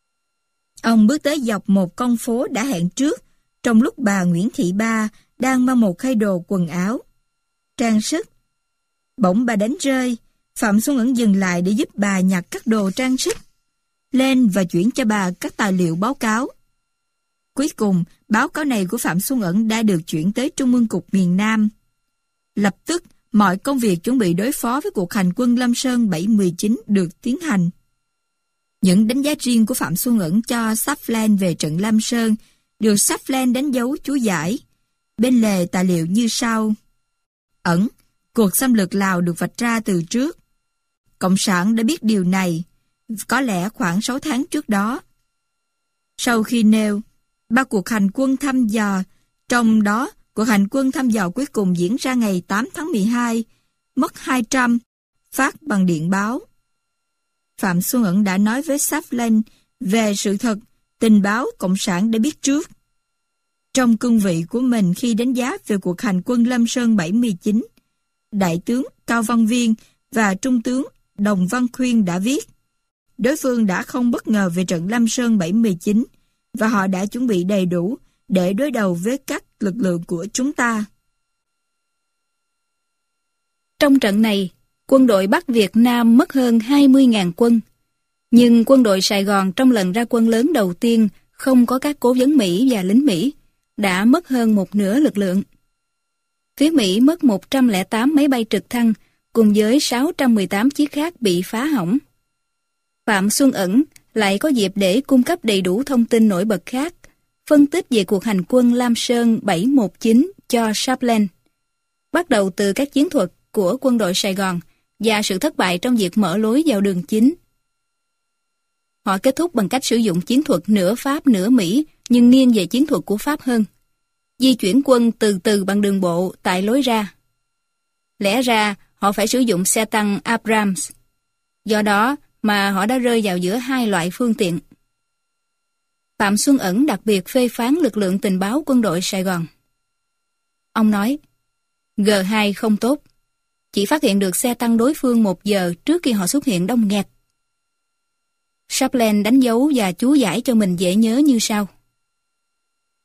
ông bước tới dọc một con phố đã hẹn trước, trong lúc bà Nguyễn Thị Ba đang mang một khay đồ quần áo, trang sức. Bỗng bà đánh rơi, Phạm Xuân Ẩn dừng lại để giúp bà nhặt các đồ trang sức lên và chuyển cho bà các tài liệu báo cáo. Cuối cùng, báo cáo này của Phạm Xuân Ẩn đã được chuyển tới Trung ương cục miền Nam. Lập tức, mọi công việc chuẩn bị đối phó với cuộc hành quân Lam Sơn bảy mười chín được tiến hành. Những đánh giá riêng của Phạm Xuân Ẩn cho Safland về trận Lam Sơn được Safland đánh dấu chú giải. Bên lề tài liệu như sau: Ẩn, cuộc xâm lược Lào được vạch ra từ trước. Cộng sản đã biết điều này, có lẽ khoảng sáu tháng trước đó. Sau khi nêu, ba cuộc hành quân thăm dò, trong đó cuộc hành quân thăm dò cuối cùng diễn ra ngày tám tháng mười hai, mất hai trăm, phát bằng điện báo. Phạm Xuân Ẩn đã nói với Safland về sự thật, tình báo Cộng sản đã biết trước. Trong cương vị của mình khi đánh giá về cuộc hành quân Lam Sơn bảy mười chín, Đại tướng Cao Văn Viên và Trung tướng Đồng Văn Khuyên đã viết: đối phương đã không bất ngờ về trận Lam Sơn bảy mười chín và họ đã chuẩn bị đầy đủ để đối đầu với các lực lượng của chúng ta. Trong trận này, quân đội Bắc Việt Nam mất hơn hai mươi nghìn quân, nhưng quân đội Sài Gòn trong lần ra quân lớn đầu tiên không có các cố vấn Mỹ và lính Mỹ, đã mất hơn một nửa lực lượng. Phía Mỹ mất một trăm lẻ tám máy bay trực thăng cùng với sáu trăm mười tám chiếc khác bị phá hỏng. Phạm Xuân Ẩn lại có dịp để cung cấp đầy đủ thông tin nổi bật khác, phân tích về cuộc hành quân Lam Sơn bảy một chín cho Safland, bắt đầu từ các chiến thuật của quân đội Sài Gòn và sự thất bại trong việc mở lối vào đường chính. Họ kết thúc bằng cách sử dụng chiến thuật nửa Pháp nửa Mỹ, nhưng nghiêng về chiến thuật của Pháp hơn, di chuyển quân từ từ bằng đường bộ tại lối ra. Lẽ ra họ phải sử dụng xe tăng Abrams, do đó mà họ đã rơi vào giữa hai loại phương tiện. Phạm Xuân Ẩn đặc biệt phê phán lực lượng tình báo quân đội Sài Gòn. Ông nói, G hai không tốt, chỉ phát hiện được xe tăng đối phương một giờ trước khi họ xuất hiện đông nghẹt. Safland đánh dấu và chú giải cho mình dễ nhớ như sau: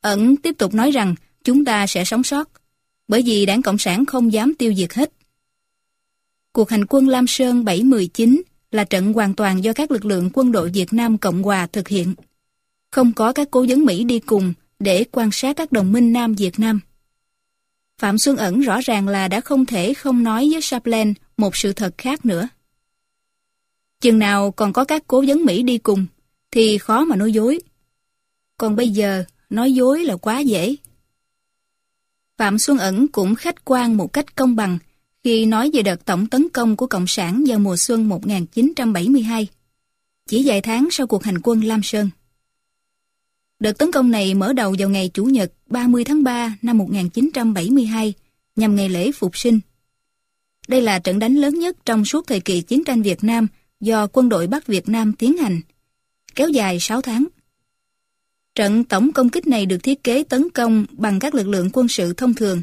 Ẩn tiếp tục nói rằng chúng ta sẽ sống sót, bởi vì Đảng Cộng sản không dám tiêu diệt hết. Cuộc hành quân Lam Sơn bảy mười chín là trận hoàn toàn do các lực lượng quân đội Việt Nam Cộng Hòa thực hiện. Không có các cố vấn Mỹ đi cùng để quan sát các đồng minh Nam Việt Nam. Phạm Xuân Ẩn rõ ràng là đã không thể không nói với Chaplin một sự thật khác nữa. Chừng nào còn có các cố vấn Mỹ đi cùng thì khó mà nói dối. Còn bây giờ nói dối là quá dễ. Phạm Xuân Ẩn cũng khách quan một cách công bằng khi nói về đợt tổng tấn công của Cộng sản vào mùa xuân một nghìn chín trăm bảy mươi hai, chỉ vài tháng sau cuộc hành quân Lam Sơn. Đợt tấn công này mở đầu vào ngày Chủ nhật ba mươi tháng ba năm một nghìn chín trăm bảy mươi hai, nhằm ngày lễ Phục sinh. Đây là trận đánh lớn nhất trong suốt thời kỳ chiến tranh Việt Nam do quân đội Bắc Việt Nam tiến hành, kéo dài sáu tháng. Trận tổng công kích này được thiết kế tấn công bằng các lực lượng quân sự thông thường,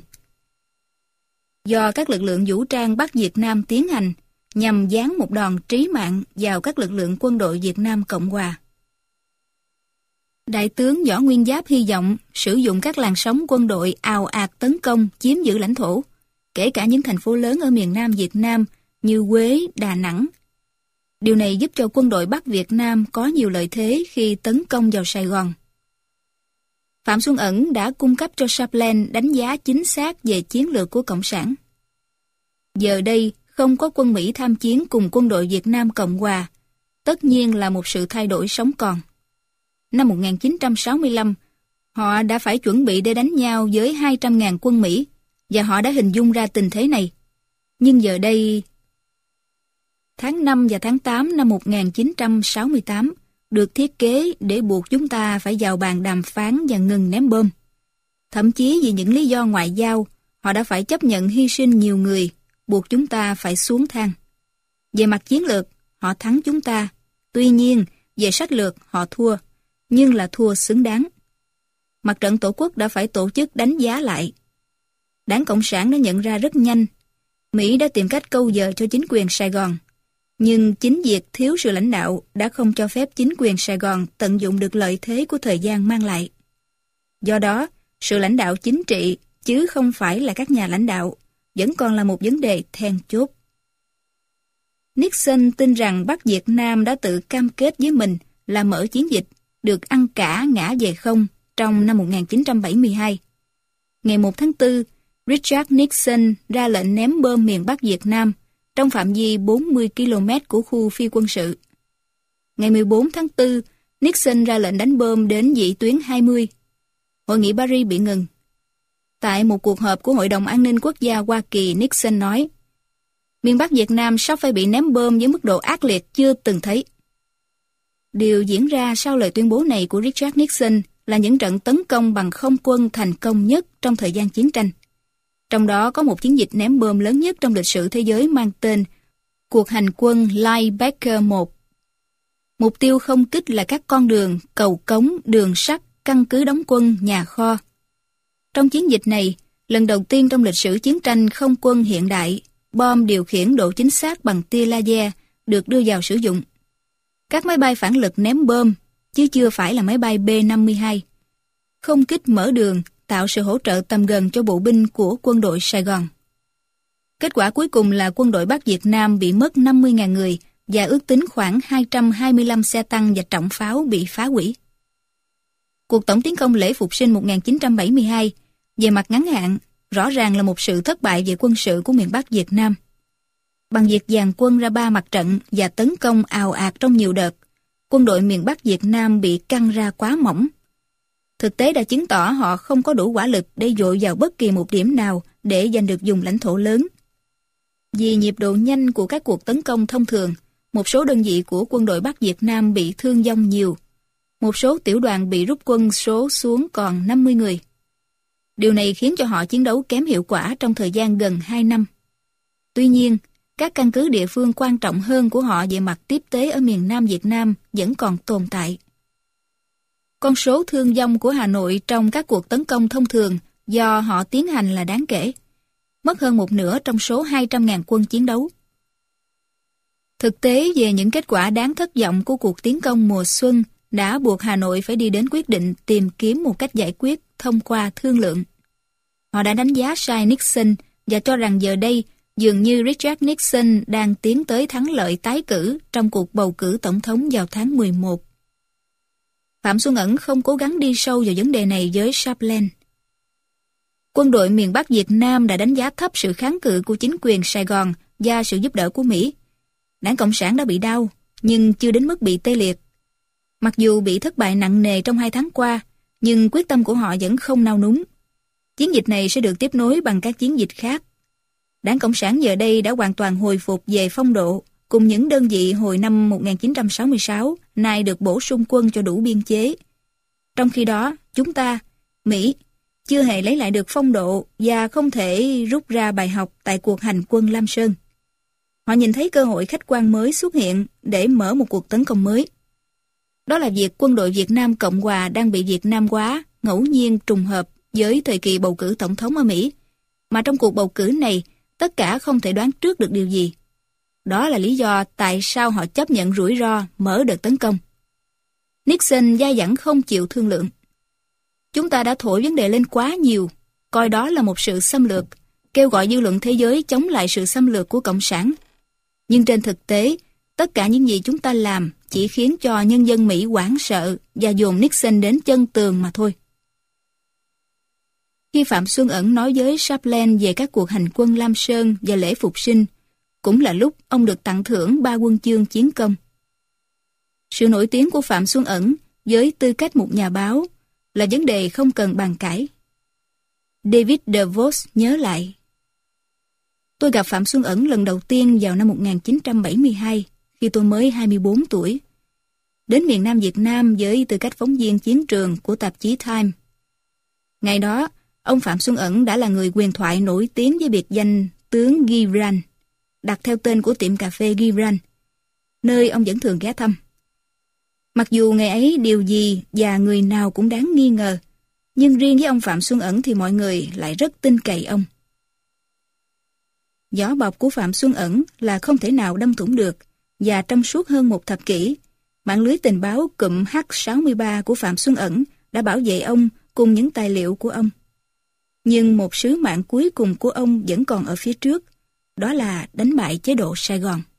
do các lực lượng vũ trang Bắc Việt Nam tiến hành nhằm giáng một đòn trí mạng vào các lực lượng quân đội Việt Nam Cộng Hòa. Đại tướng Võ Nguyên Giáp hy vọng sử dụng các làn sóng quân đội ào ạt tấn công chiếm giữ lãnh thổ, kể cả những thành phố lớn ở miền Nam Việt Nam như Huế, Đà Nẵng. Điều này giúp cho quân đội Bắc Việt Nam có nhiều lợi thế khi tấn công vào Sài Gòn. Phạm Xuân Ẩn đã cung cấp cho Chaplin đánh giá chính xác về chiến lược của Cộng sản. Giờ đây, không có quân Mỹ tham chiến cùng quân đội Việt Nam Cộng Hòa, tất nhiên là một sự thay đổi sống còn. Năm một nghìn chín trăm sáu mươi lăm, họ đã phải chuẩn bị để đánh nhau với hai trăm nghìn quân Mỹ, và họ đã hình dung ra tình thế này. Nhưng giờ đây, tháng năm và tháng tám năm một nghìn chín trăm sáu mươi tám được thiết kế để buộc chúng ta phải vào bàn đàm phán và ngừng ném bom. Thậm chí vì những lý do ngoại giao, họ đã phải chấp nhận hy sinh nhiều người, buộc chúng ta phải xuống thang. Về mặt chiến lược, họ thắng chúng ta. Tuy nhiên, về sách lược, họ thua, nhưng là thua xứng đáng. Mặt trận Tổ quốc đã phải tổ chức đánh giá lại. Đảng Cộng sản đã nhận ra rất nhanh, Mỹ đã tìm cách câu giờ cho chính quyền Sài Gòn. Nhưng chính việc thiếu sự lãnh đạo đã không cho phép chính quyền Sài Gòn tận dụng được lợi thế của thời gian mang lại. Do đó, sự lãnh đạo chính trị, chứ không phải là các nhà lãnh đạo, vẫn còn là một vấn đề then chốt. Nixon tin rằng Bắc Việt Nam đã tự cam kết với mình là mở chiến dịch, được ăn cả ngã về không trong năm một nghìn chín trăm bảy mươi hai. Ngày một tháng tư, Richard Nixon ra lệnh ném bom miền Bắc Việt Nam trong phạm vi bốn mươi ki lô mét của khu phi quân sự. Ngày mười bốn tháng tư, Nixon ra lệnh đánh bom đến vĩ tuyến hai mươi. Hội nghị Paris bị ngừng. Tại một cuộc họp của Hội đồng An ninh Quốc gia Hoa Kỳ, Nixon nói, miền Bắc Việt Nam sắp phải bị ném bom với mức độ ác liệt chưa từng thấy. Điều diễn ra sau lời tuyên bố này của Richard Nixon là những trận tấn công bằng không quân thành công nhất trong thời gian chiến tranh. Trong đó có một chiến dịch ném bom lớn nhất trong lịch sử thế giới mang tên Cuộc hành quân Linebacker một. Mục tiêu không kích là các con đường, cầu cống, đường sắt, căn cứ đóng quân, nhà kho. Trong chiến dịch này, lần đầu tiên trong lịch sử chiến tranh không quân hiện đại, bom điều khiển độ chính xác bằng tia laser được đưa vào sử dụng. Các máy bay phản lực ném bom, chứ chưa phải là máy bay B năm mươi hai. Không kích mở đường, tạo sự hỗ trợ tầm gần cho bộ binh của quân đội Sài Gòn. Kết quả cuối cùng là quân đội Bắc Việt Nam bị mất năm mươi nghìn người và ước tính khoảng hai trăm hai mươi lăm xe tăng và trọng pháo bị phá hủy. Cuộc tổng tiến công lễ Phục sinh một nghìn chín trăm bảy mươi hai, về mặt ngắn hạn, rõ ràng là một sự thất bại về quân sự của miền Bắc Việt Nam. Bằng việc dàn quân ra ba mặt trận và tấn công ào ạt trong nhiều đợt, quân đội miền Bắc Việt Nam bị căng ra quá mỏng. Thực tế đã chứng tỏ họ không có đủ hỏa lực để dội vào bất kỳ một điểm nào để giành được vùng lãnh thổ lớn. Vì nhịp độ nhanh của các cuộc tấn công thông thường, một số đơn vị của quân đội Bắc Việt Nam bị thương vong nhiều. Một số tiểu đoàn bị rút quân số xuống còn năm mươi người. Điều này khiến cho họ chiến đấu kém hiệu quả trong thời gian gần hai năm. Tuy nhiên, các căn cứ địa phương quan trọng hơn của họ về mặt tiếp tế ở miền Nam Việt Nam vẫn còn tồn tại. Con số thương vong của Hà Nội trong các cuộc tấn công thông thường do họ tiến hành là đáng kể, mất hơn một nửa trong số hai trăm nghìn quân chiến đấu. Thực tế về những kết quả đáng thất vọng của cuộc tiến công mùa xuân đã buộc Hà Nội phải đi đến quyết định tìm kiếm một cách giải quyết thông qua thương lượng. Họ đã đánh giá sai Nixon và cho rằng giờ đây dường như Richard Nixon đang tiến tới thắng lợi tái cử trong cuộc bầu cử tổng thống vào tháng mười một. Phạm Xuân Ẩn không cố gắng đi sâu vào vấn đề này với Chaplin. Quân đội miền Bắc Việt Nam đã đánh giá thấp sự kháng cự của chính quyền Sài Gòn và sự giúp đỡ của Mỹ. Đảng Cộng sản đã bị đau, nhưng chưa đến mức bị tê liệt. Mặc dù bị thất bại nặng nề trong hai tháng qua, nhưng quyết tâm của họ vẫn không nao núng. Chiến dịch này sẽ được tiếp nối bằng các chiến dịch khác. Đảng Cộng sản giờ đây đã hoàn toàn hồi phục về phong độ, cùng những đơn vị hồi năm một nghìn chín trăm sáu mươi sáu nay được bổ sung quân cho đủ biên chế. Trong khi đó, chúng ta, Mỹ, chưa hề lấy lại được phong độ và không thể rút ra bài học tại cuộc hành quân Lam Sơn. Họ nhìn thấy cơ hội khách quan mới xuất hiện để mở một cuộc tấn công mới. Đó là việc quân đội Việt Nam Cộng Hòa đang bị Việt Nam hóa, ngẫu nhiên trùng hợp với thời kỳ bầu cử tổng thống ở Mỹ, mà trong cuộc bầu cử này, tất cả không thể đoán trước được điều gì. Đó là lý do tại sao họ chấp nhận rủi ro mở đợt tấn công. Nixon dai dẳng không chịu thương lượng. Chúng ta đã thổi vấn đề lên quá nhiều, coi đó là một sự xâm lược, kêu gọi dư luận thế giới chống lại sự xâm lược của Cộng sản. Nhưng trên thực tế, tất cả những gì chúng ta làm chỉ khiến cho nhân dân Mỹ hoảng sợ và dồn Nixon đến chân tường mà thôi. Khi Phạm Xuân Ẩn nói với Chaplin về các cuộc hành quân Lam Sơn và lễ phục sinh, cũng là lúc ông được tặng thưởng ba huân chương chiến công. Sự nổi tiếng của Phạm Xuân Ẩn với tư cách một nhà báo là vấn đề không cần bàn cãi. David DeVos nhớ lại: Tôi gặp Phạm Xuân Ẩn lần đầu tiên vào năm một nghìn chín trăm bảy mươi hai, khi tôi mới hai mươi bốn tuổi. Đến miền Nam Việt Nam với tư cách phóng viên chiến trường của tạp chí Time. Ngày đó, ông Phạm Xuân Ẩn đã là người huyền thoại nổi tiếng với biệt danh tướng Gibran, đặt theo tên của tiệm cà phê Gibran, nơi ông vẫn thường ghé thăm. Mặc dù ngày ấy điều gì và người nào cũng đáng nghi ngờ, nhưng riêng với ông Phạm Xuân Ẩn thì mọi người lại rất tin cậy ông. Vỏ bọc của Phạm Xuân Ẩn là không thể nào đâm thủng được, và trong suốt hơn một thập kỷ, mạng lưới tình báo cụm H sáu mươi ba của Phạm Xuân Ẩn đã bảo vệ ông cùng những tài liệu của ông. Nhưng một sứ mạng cuối cùng của ông vẫn còn ở phía trước, đó là đánh bại chế độ Sài Gòn.